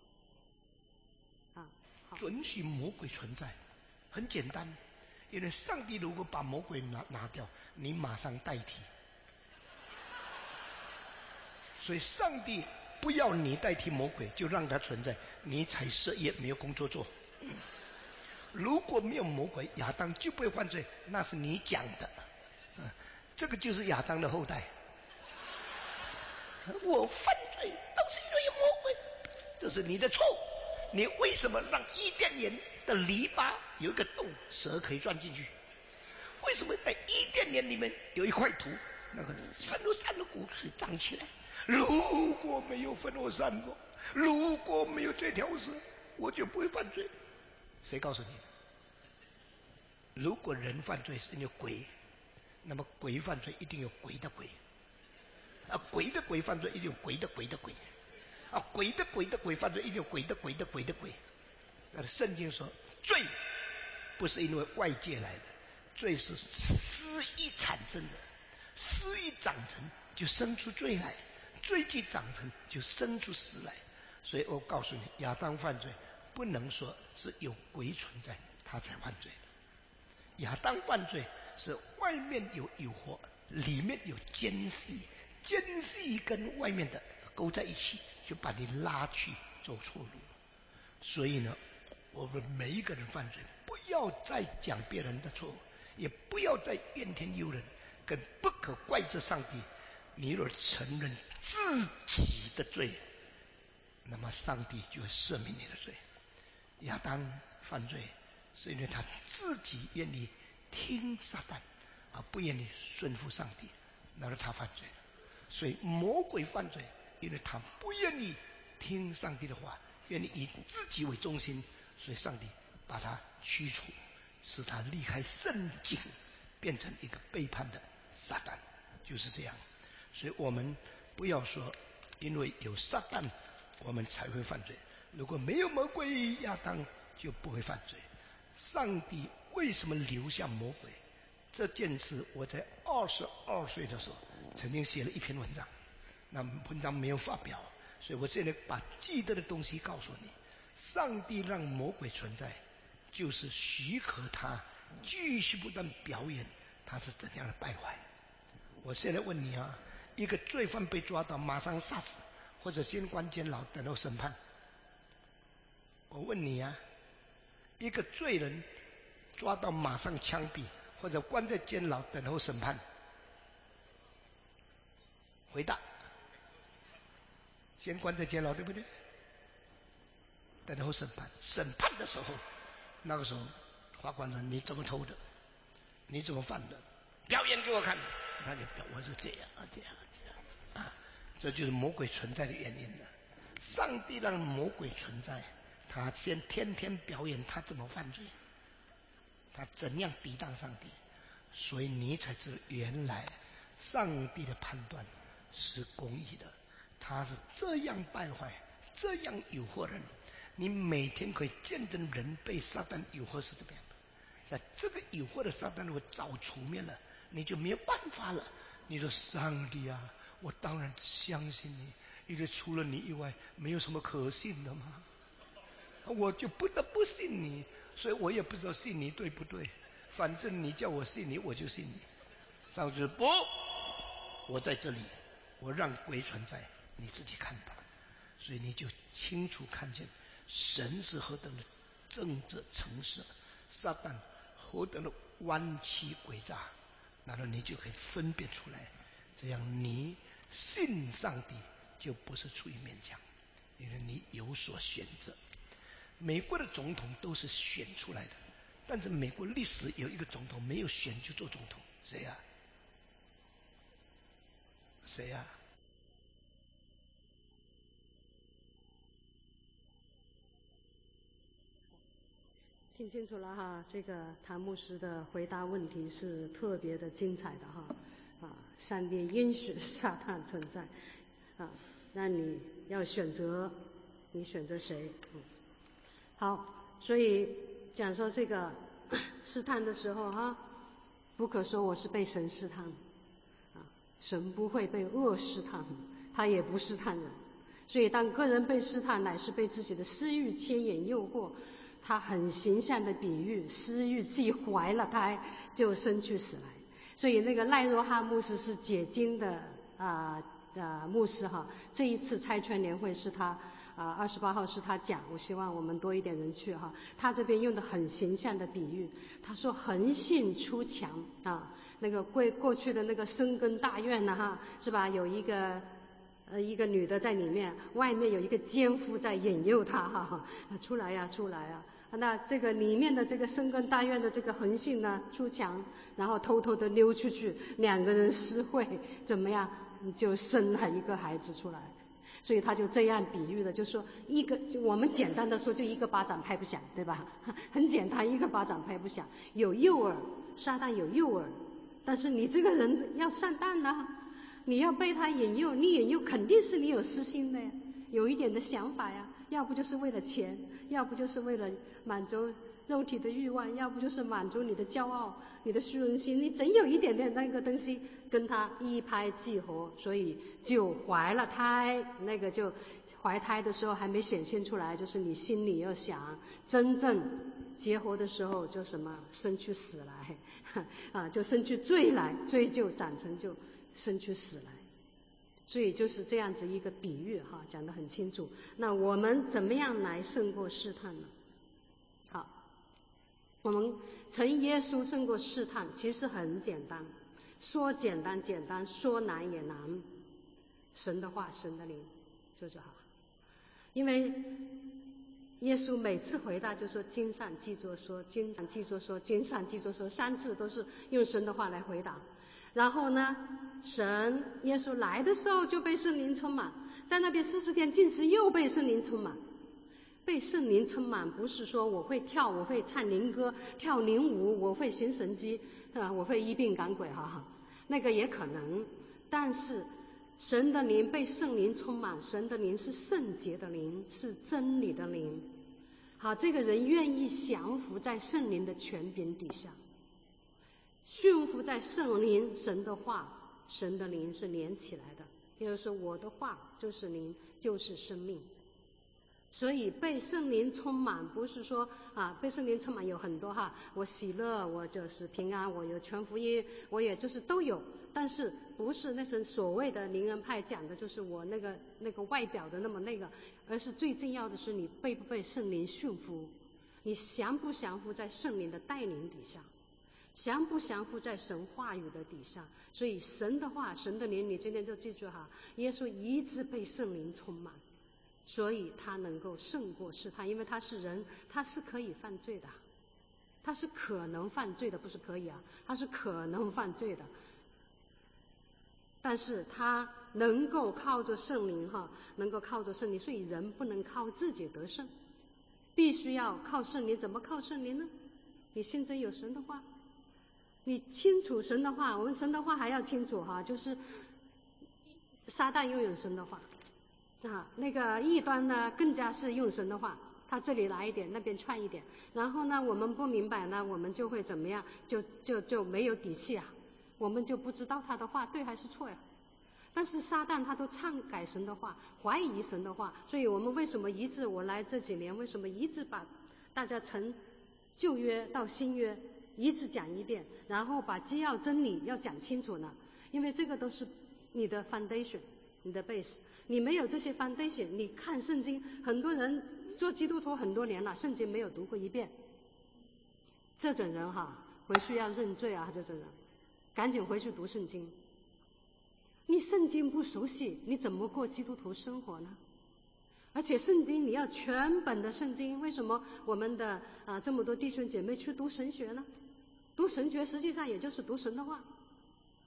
准许魔鬼存在，很简单，因为上帝如果把魔鬼拿掉，你马上代替。所以上帝不要你代替魔鬼，就让他存在，你才失业没有工作做。如果没有魔鬼，亚当就不会犯罪，那是你讲的。这个就是亚当的后代。我犯罪都是因为有魔鬼，这是你的错。你为什么让伊甸园的篱笆有一个洞，蛇可以钻进去？为什么在伊甸园里面有一块土，那个芬罗山的谷水长起来？如果没有芬罗山果，如果没有这条蛇，我就不会犯罪。谁告诉你？如果人犯罪是因为鬼，那么鬼犯罪一定有鬼的鬼，鬼的鬼犯罪一定有鬼的鬼的鬼。鬼的鬼的鬼犯罪一定有鬼的鬼的鬼的鬼。圣经说，罪不是因为外界来的，罪是私意产生的，私意长成就生出罪来，罪既长成就生出死来。所以我告诉你，亚当犯罪不能说是有鬼存在他才犯罪，亚当犯罪是外面有诱惑，里面有奸细，奸细跟外面的勾在一起，就把你拉去走错路。所以呢，我们每一个人犯罪，不要再讲别人的错，也不要再怨天尤人，更不可怪责上帝。你若承认自己的罪，那么上帝就会赦免你的罪。亚当犯罪是因为他自己愿意听撒旦，而不愿意顺服上帝，那是他犯罪。所以魔鬼犯罪，因为他不愿意听上帝的话，愿意以自己为中心，所以上帝把他驱除，使他离开圣经，变成一个背叛的撒旦，就是这样。所以我们不要说因为有撒旦我们才会犯罪，如果没有魔鬼，亚当就不会犯罪。上帝为什么留下魔鬼？这件事我在22岁的时候曾经写了一篇文章，那文章没有发表，所以我现在把记得的东西告诉你。上帝让魔鬼存在，就是许可他继续不断表演他是怎样的败坏。我现在问你一个罪犯被抓到马上杀死，或者先关监牢等候审判。我问你一个罪人抓到马上枪毙，或者关在监牢等候审判，回答。先关在监牢，对不对？等候审判，审判的时候，那个时候法官说你怎么偷的，你怎么犯的，表演给我看。他就表我是这样这样这就是魔鬼存在的原因了。上帝让魔鬼存在，他先天天表演他怎么犯罪，他怎样抵挡上帝，所以你才知道原来上帝的判断是公义的，他是这样败坏，这样诱惑人。你每天可以见证人被撒旦诱惑是这样的，那这个诱惑的撒旦如果早除灭了，你就没有办法了。你说上帝我当然相信你，因为除了你以外没有什么可信的嘛，我就不得不信你，所以我也不知道信你对不对，反正你叫我信你我就信你。上帝说不，我在这里，我让鬼存在，你自己看吧。所以你就清楚看见神是何等的正直诚实，撒旦何等的弯曲诡诈，然后你就可以分辨出来。这样你信上帝就不是出于勉强，因为你有所选择。美国的总统都是选出来的，但是美国历史有一个总统没有选就做总统，谁谁啊？ 听清楚了哈，这个谭牧师的回答问题是特别的精彩的哈。上帝允许撒旦存在那你要选择，你选择谁？好，所以讲说这个试探的时候不可说我是被神试探神不会被恶试探，他也不试探人。所以当个人被试探，乃是被自己的私欲牵引诱惑，他很形象的比喻，私欲既怀了胎，就生去死来。所以那个赖若哈牧师是解经的牧师这一次差传年会是他28号是他讲，我希望我们多一点人去他这边用的很形象的比喻，他说横信出墙那个过去的那个深耕大院是吧？有一个女的在里面，外面有一个奸夫在引诱她出来呀出来呀。那这个里面的这个深耕大院的这个横信呢出墙，然后偷偷的溜出去，两个人私会，怎么样就生了一个孩子出来。所以他就这样比喻的，就说我们简单的说就一个巴掌拍不响，对吧？很简单，一个巴掌拍不响。有诱饵，撒旦有诱饵，但是你这个人要上当你要被他引诱，你引诱肯定是你有私心的呀，有一点的想法呀，要不就是为了钱，要不就是为了满足肉体的欲望，要不就是满足你的骄傲，你的虚荣心，你真有一点点那个东西跟他一拍即合，所以就怀了胎。那个就怀胎的时候还没显现出来，就是你心里要想，真正结合的时候就什么生去死来就生去罪来，罪就长成就生去死来。所以就是这样子一个比喻讲得很清楚。那我们怎么样来胜过试探呢？好，我们从耶稣胜过试探其实很简单，说简单简单，说难也难。神的话，神的灵，就好。因为耶稣每次回答就说经上记着说，经上记着说，经上记着说，3次都是用神的话来回答。然后呢，耶稣来的时候就被圣灵充满，在那边40天禁食又被圣灵充满。被圣灵充满不是说我会跳，我会唱灵歌，跳灵舞，我会行神迹我会医病赶鬼那个也可能。但是神的灵被圣灵充满，神的灵是圣洁的灵，是真理的灵。好，这个人愿意降服在圣灵的权柄底下，驯服在圣灵，神的话，神的灵是连起来的。也就是说，我的话就是灵，就是生命。所以被圣灵充满不是说被圣灵充满有很多我喜乐，我就是平安，我有全福音，我也就是都有。但是不是那种所谓的灵恩派讲的就是我那个外表的那个，而是最重要的是你被不被圣灵驯服，你降不降服在圣灵的带领底下，降不降服在神话语的底下。所以神的话，神的灵，你今天就记住耶稣一直被圣灵充满，所以他能够胜过试探。因为他是人，他是可以犯罪的，他是可能犯罪的，不是可以他是可能犯罪的。但是他能够靠着圣灵能够靠着圣灵。所以人不能靠自己得胜，必须要靠圣灵。怎么靠圣灵呢？你心中有神的话，你清楚神的话，我们神的话还要清楚就是撒旦又有神的话那个异端呢更加是用神的话，他这里来一点，那边串一点，然后呢我们不明白呢，我们就会怎么样，就没有底气我们就不知道他的话对还是错但是撒旦他都篡改神的话，怀疑神的话。所以我们为什么一直，我来这几年为什么一直把大家从旧约到新约一直讲一遍，然后把基要真理要讲清楚呢？因为这个都是你的 foundation， 你的 base。 你没有这些 foundation， 你看圣经，很多人做基督徒很多年了，圣经没有读过一遍，这种人回去要认罪这种人赶紧回去读圣经。你圣经不熟悉，你怎么过基督徒生活呢？而且圣经你要全本的圣经。为什么我们的这么多弟兄姐妹去读神学呢？读神学实际上也就是读神的话。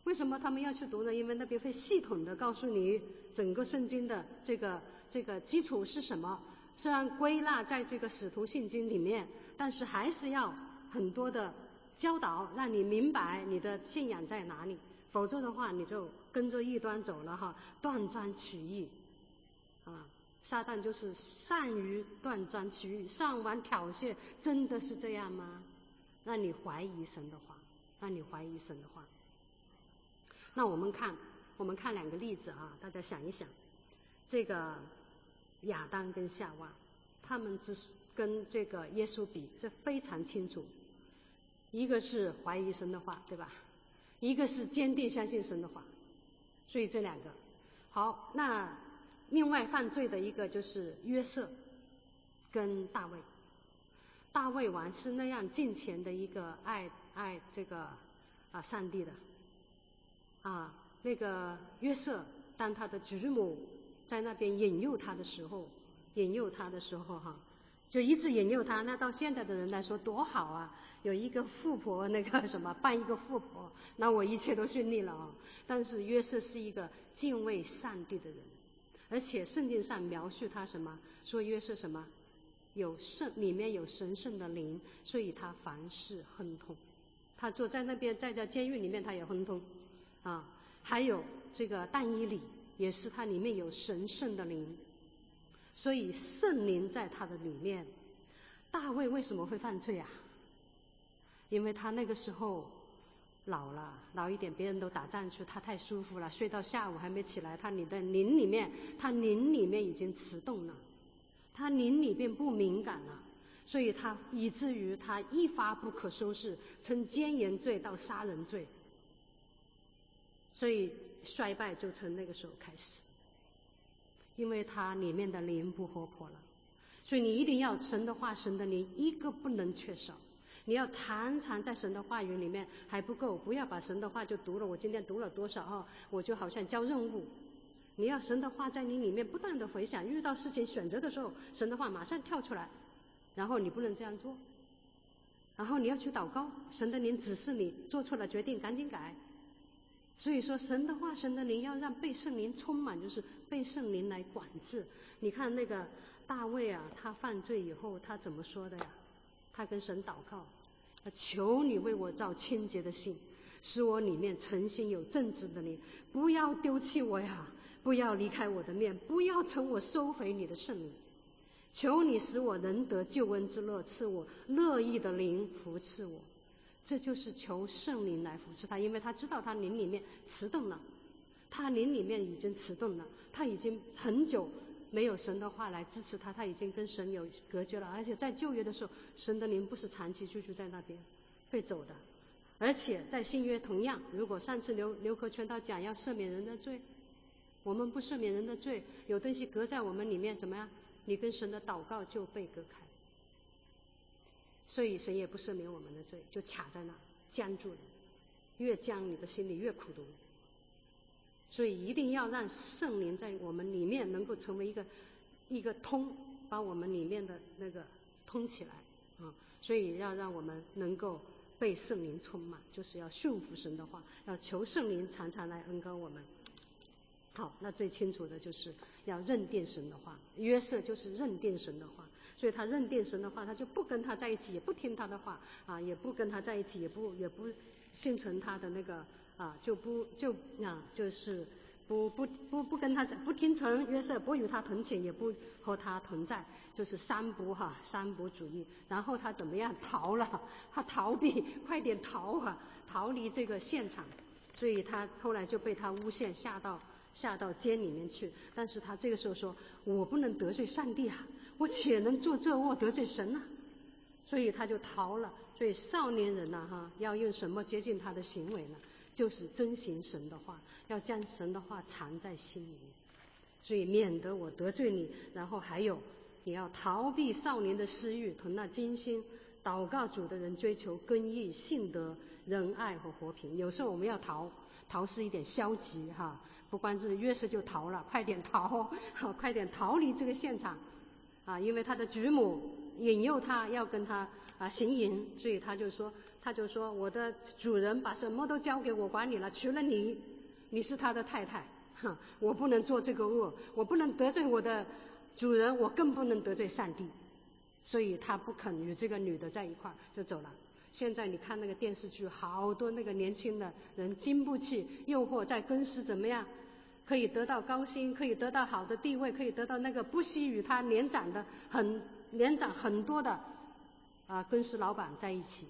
为什么他们要去读呢？因为那边会系统的告诉你整个圣经的这个基础是什么。虽然归纳在这个使徒信经里面，但是还是要很多的教导，让你明白你的信仰在哪里。否则的话，你就跟着异端走了哈，断章取义啊！撒旦就是善于断章取义，上网挑衅，真的是这样吗？让你怀疑神的话，让你怀疑神的话。那我们看两个例子啊，大家想一想，这个亚当跟夏娃，他们只是跟这个耶稣比，这非常清楚。一个是怀疑神的话，对吧？一个是坚定相信神的话。所以这两个好。那另外犯罪的一个就是约瑟跟大卫。大卫王是那样敬虔的一个爱这个上帝的那个约瑟，当他的祖母在那边引诱他的时候就一直引诱他。那到现在的人来说多好啊，有一个富婆那个什么办一个富婆，那我一切都顺利了啊。但是约瑟是一个敬畏上帝的人，而且圣经上描述他什么，说约瑟什么里面有神圣的灵，所以他凡事亨通。他坐在那边，在这监狱里面他也亨通还有这个但以理也是，他里面有神圣的灵，所以圣灵在他的里面。大卫为什么会犯罪啊？因为他那个时候老一点，别人都打仗去，他太舒服了，睡到下午还没起来，他灵里面已经迟钝了，他灵里面不敏感了，所以他以至于他一发不可收拾，从奸淫罪到杀人罪，所以衰败就从那个时候开始，因为他里面的灵不活泼了。所以你一定要神的话神的灵一个不能缺少，你要常常在神的话语里面。还不够，不要把神的话就读了，我今天读了多少我就好像交任务。你要神的话在你里面不断的回想，遇到事情选择的时候，神的话马上跳出来，然后你不能这样做，然后你要去祷告，神的灵指示你做错了决定赶紧改。所以说神的话神的灵要让被圣灵充满，就是被圣灵来管制。你看那个大卫啊，他犯罪以后他怎么说的呀？他跟神祷告，求你为我造清洁的心，使我里面诚心有正直的灵，不要丢弃我呀，不要离开我的面，不要从我收回你的圣灵。求你使我能得救恩之乐，赐我乐意的灵扶持我。这就是求圣灵来扶持他，因为他知道他灵里面迟钝了，他灵里面已经迟钝了，他已经很久没有神的话来支持他，他已经跟神有隔绝了。而且在旧约的时候，神的灵不是长期居住在那边，会走的。而且在新约同样，如果上次刘克全道讲要赦免人的罪，我们不赦免人的罪，有东西隔在我们里面，怎么样？你跟神的祷告就被隔开，所以神也不赦免我们的罪，就卡在那僵住了，越僵你的心里越苦毒。所以一定要让圣灵在我们里面能够成为一个通，把我们里面的那个通起来所以要让我们能够被圣灵充满，就是要顺服神的话，要求圣灵常常来恩膏我们。好，那最清楚的就是要认定神的话。约瑟就是认定神的话，所以他认定神的话，他就不跟他在一起，也不听他的话也不跟他在一起，也不信从他的那个就是不跟他不听从约瑟，不与他同寝，也不和他同在，就是三不主义。然后他怎么样逃了？他逃避，快点逃离这个现场。所以他后来就被他诬陷，下到监里面去。但是他这个时候说，我不能得罪上帝啊，我且能做这恶得罪神啊，所以他就逃了。所以少年人要用什么接近他的行为呢？就是遵行神的话，要将神的话藏在心里面，所以免得我得罪你。然后还有你要逃避少年的私欲，同那精心祷告主的人追求公义、信德、仁爱和和平。有时候我们要逃是一点消极不光是约瑟就逃了，快点逃离这个现场因为他的祖母引诱他要跟他行淫，所以他就说我的主人把什么都交给我管理了，除了你是他的太太，我不能做这个恶，我不能得罪我的主人，我更不能得罪上帝，所以他不肯与这个女的在一块儿就走了。现在你看那个电视剧，好多那个年轻的人经不起诱惑，在公司怎么样可以得到高薪，可以得到好的地位，可以得到那个不惜与他年长很多的公司老板在一起，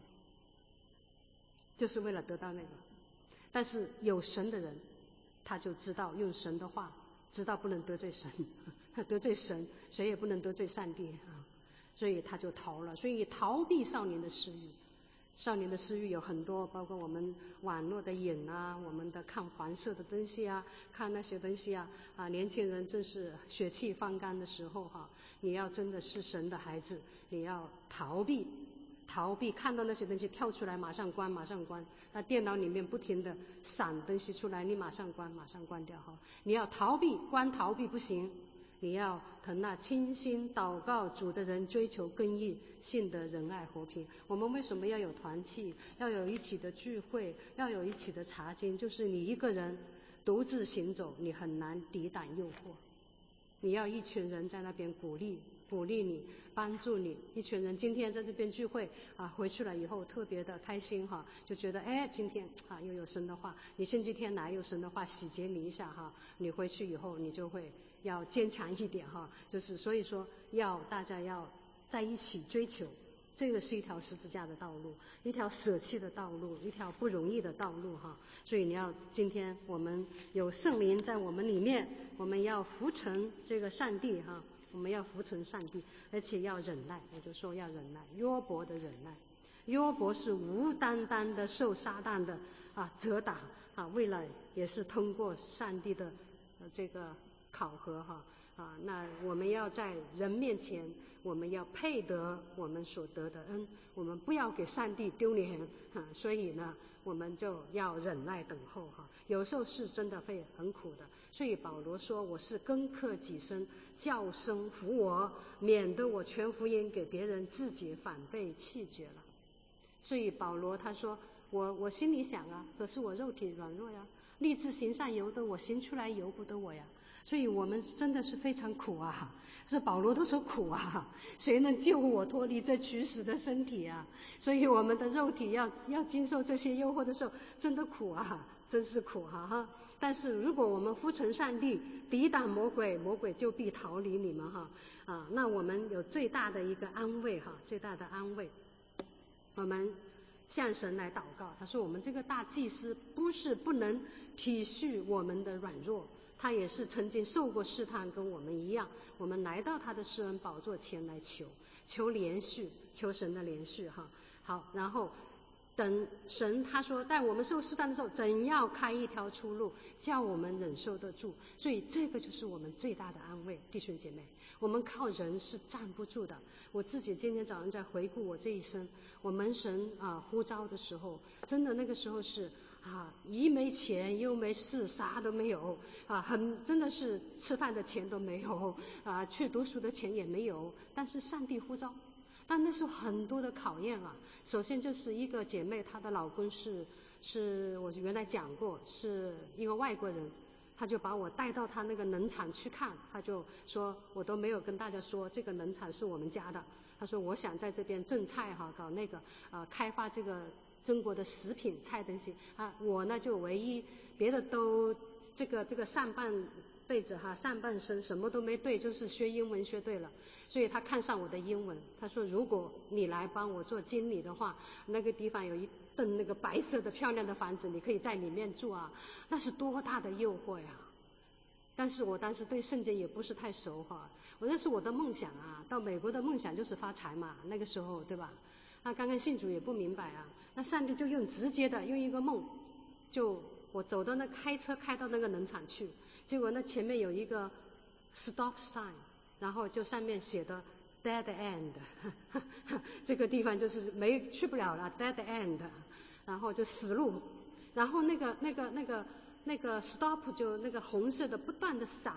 就是为了得到那个。但是有神的人，他就知道用神的话，知道不能得罪神，得罪神谁也不能得罪上帝所以他就逃了。所以逃避少年的私欲，少年的私欲有很多，包括我们网络的瘾我们的看黄色的东西看那些东西年轻人正是血气方刚的时候你要真的是神的孩子，你要逃避，看到那些东西跳出来马上关，那电脑里面不停的闪东西出来，你马上关掉你要逃避，光逃避不行，你要疼倾心祷告主的人，追求公义，信德仁爱和平。我们为什么要有团契，要有一起的聚会，要有一起的查经？就是你一个人独自行走，你很难抵挡诱惑，你要一群人在那边鼓励你，帮助你。一群人今天在这边聚会回去了以后特别的开心就觉得今天又有神的话，你星期天来有神的话洗劫你一下你回去以后你就会要坚强一点就是所以说大家要在一起追求，这个是一条十字架的道路，一条舍弃的道路，一条不容易的道路所以今天我们有圣灵在我们里面，我们要服从这个上帝我们要服从上帝，而且要忍耐。我就说要忍耐，约伯的忍耐。约伯是无单单的受撒旦的责打未来也是通过上帝的这个考核那我们要在人面前，我们要配得我们所得的恩，我们不要给上帝丢脸所以呢我们就要忍耐等候有时候是真的会很苦的。所以保罗说我是攻克己身，叫声服我，免得我传福音给别人，自己反被弃绝了。所以保罗他说我心里想可是我肉体软弱呀，立志行善由得我，行出来由不得我呀。所以我们真的是非常苦是保罗都说苦谁能救我脱离这取死的身体所以我们的肉体要经受这些诱惑的时候真的苦真是苦但是如果我们服从上帝，抵挡魔鬼，魔鬼就必逃离你们那我们有最大的一个安慰最大的安慰，我们向神来祷告。他说我们这个大祭司不是不能体恤我们的软弱，他也是曾经受过试探，跟我们一样，我们来到他的施恩宝座前来求连续，求神的连续好，然后等神他说在我们受试探的时候怎要开一条出路，叫我们忍受得住。所以这个就是我们最大的安慰，弟兄姐妹，我们靠人是站不住的。我自己今天早上在回顾我这一生，我门神呼召的时候，真的那个时候是一没钱又没事，啥都没有真的是吃饭的钱都没有去读书的钱也没有，但是上帝呼召。但那时候很多的考验首先就是一个姐妹，她的老公是我原来讲过是一个外国人，他就把我带到他那个农场去看，他就说我都没有跟大家说这个农场是我们家的，他说我想在这边种菜搞那个开发这个中国的食品菜东西我呢就唯一别的都这个上半辈子上半生什么都没对，就是学英文学对了，所以他看上我的英文，他说如果你来帮我做经理的话，那个地方有一栋那个白色的漂亮的房子，你可以在里面住那是多大的诱惑呀。但是我当时对圣经也不是太熟那是我的梦想到美国的梦想就是发财嘛，那个时候对吧，那刚刚信主也不明白那上帝就直接的用一个梦，就我走到开车开到那个农场去，结果那前面有一个 stop sign， 然后就上面写的 dead end 这个地方就是去不了了 dead end， 然后就死路，然后那个 stop 就那个红色的不断的闪，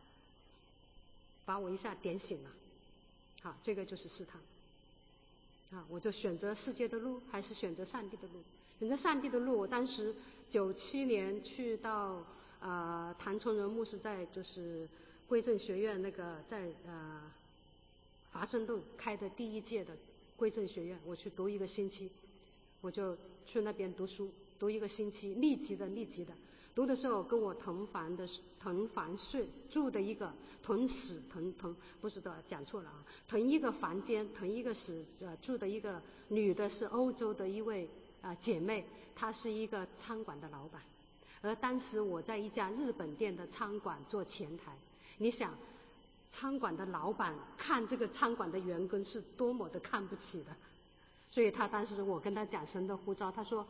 把我一下点醒了。好，这个就是试探。 我就选择世界的路还是选择上帝的路？选择上帝的路，我当时97年去到谭崇仁牧师在就是归正学院那个在华盛顿开的第1届的归正学院，我去读1个星期，我就去那边读书，读1个星期，密集的。读的时候跟我同房睡住的一个同不是的，讲错了啊，同一个房间同一个住的一个女的是欧洲的一位姐妹，她是一个餐馆的老板，而当时我在一家日本店的餐馆做前台，你想餐馆的老板看这个餐馆的员工是多么的看不起的，所以他当时我跟他讲神的呼召，他说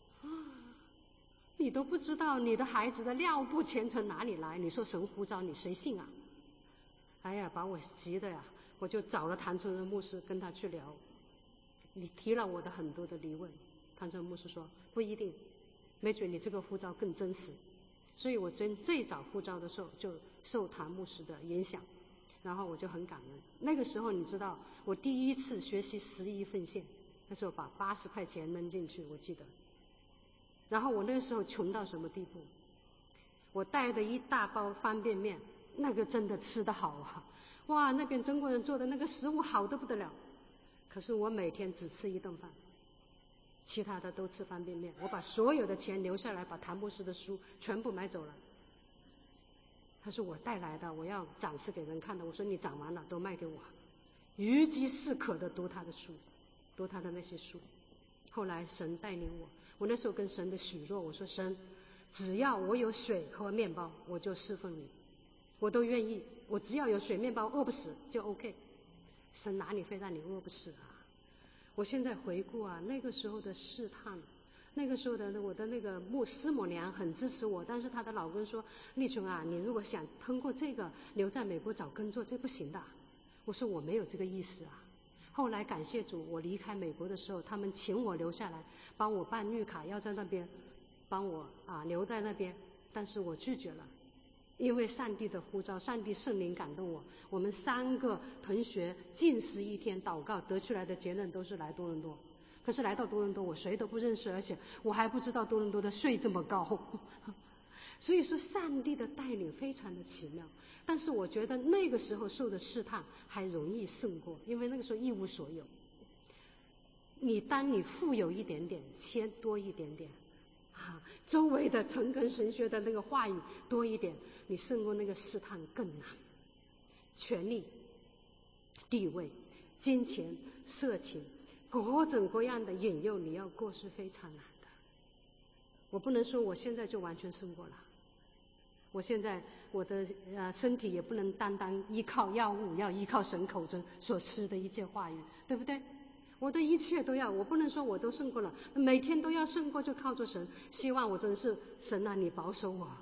你都不知道你的孩子的尿布钱从哪里来，你说神呼召你谁信啊？哎呀，把我急的呀，我就找了谭崇仁牧师跟他去聊，你提了我的很多的疑问。谭崇仁牧师说不一定，没准你这个呼召更真实。所以我最早呼召的时候就受谭牧师的影响，然后我就很感恩。那个时候你知道我第一次学习11奉献，那时候把80块钱扔进去，我记得。然后我那个时候穷到什么地步，我带的一大包方便面，那个真的吃得好啊，哇，那边中国人做的那个食物好得不得了，可是我每天只吃1顿饭，其他的都吃方便面。我把所有的钱留下来，把谭牧师的书全部买走了。他说我带来的，我要展示给人看的。我说你讲完了都卖给我，余饥适渴的读他的书，读他的那些书。后来神带领我那时候跟神的许诺，我说神，只要我有水和面包，我就侍奉你，我都愿意，我只要有水面包饿不死就 OK。 神哪里会让你饿不死啊？我现在回顾那个时候的试探，那个时候的我的那个师母娘很支持我，但是她的老公说丽琼啊，你如果想通过这个留在美国找工作，这不行的。我说我没有这个意思啊。后来感谢主，我离开美国的时候，他们请我留下来帮我办绿卡，要在那边帮我留在那边，但是我拒绝了，因为上帝的呼召，上帝圣灵感动我。我们3个同学禁食1天祷告得出来的结论都是来多伦多，可是来到多伦多我谁都不认识，而且我还不知道多伦多的税这么高所以说上帝的带领非常的奇妙。但是我觉得那个时候受的试探还容易胜过，因为那个时候一无所有。当你富有一点点，钱多一点点周围的诚恳神学的那个话语多一点，你胜过那个试探更难。权力、地位、金钱、色情，各种各样的引诱你要过是非常难的。我不能说我现在就完全胜过了，我现在我的身体也不能单单依靠药物，要依靠神口中所施的一切话语，对不对？我的一切都要，我不能说我都胜过了，每天都要胜过，就靠着神。希望我真是神啊，你保守我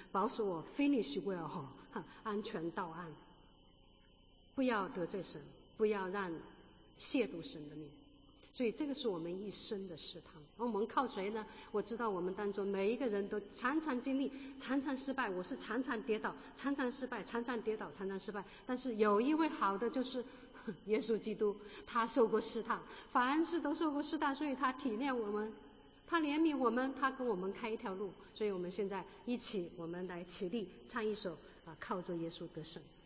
finish well 安全到岸，不要得罪神，不要让亵渎神的名。所以这个是我们一生的试探。我们靠谁呢？我知道我们当中每一个人都常常经历，常常失败。我是常常跌倒，常常失败，常常跌倒，常常失败。但是有一位好的就是耶稣基督，他受过试探，凡事都受过试探，所以他体谅我们，他怜悯我们，他跟我们开一条路。所以我们现在一起，我们来起立唱一首靠着耶稣得胜。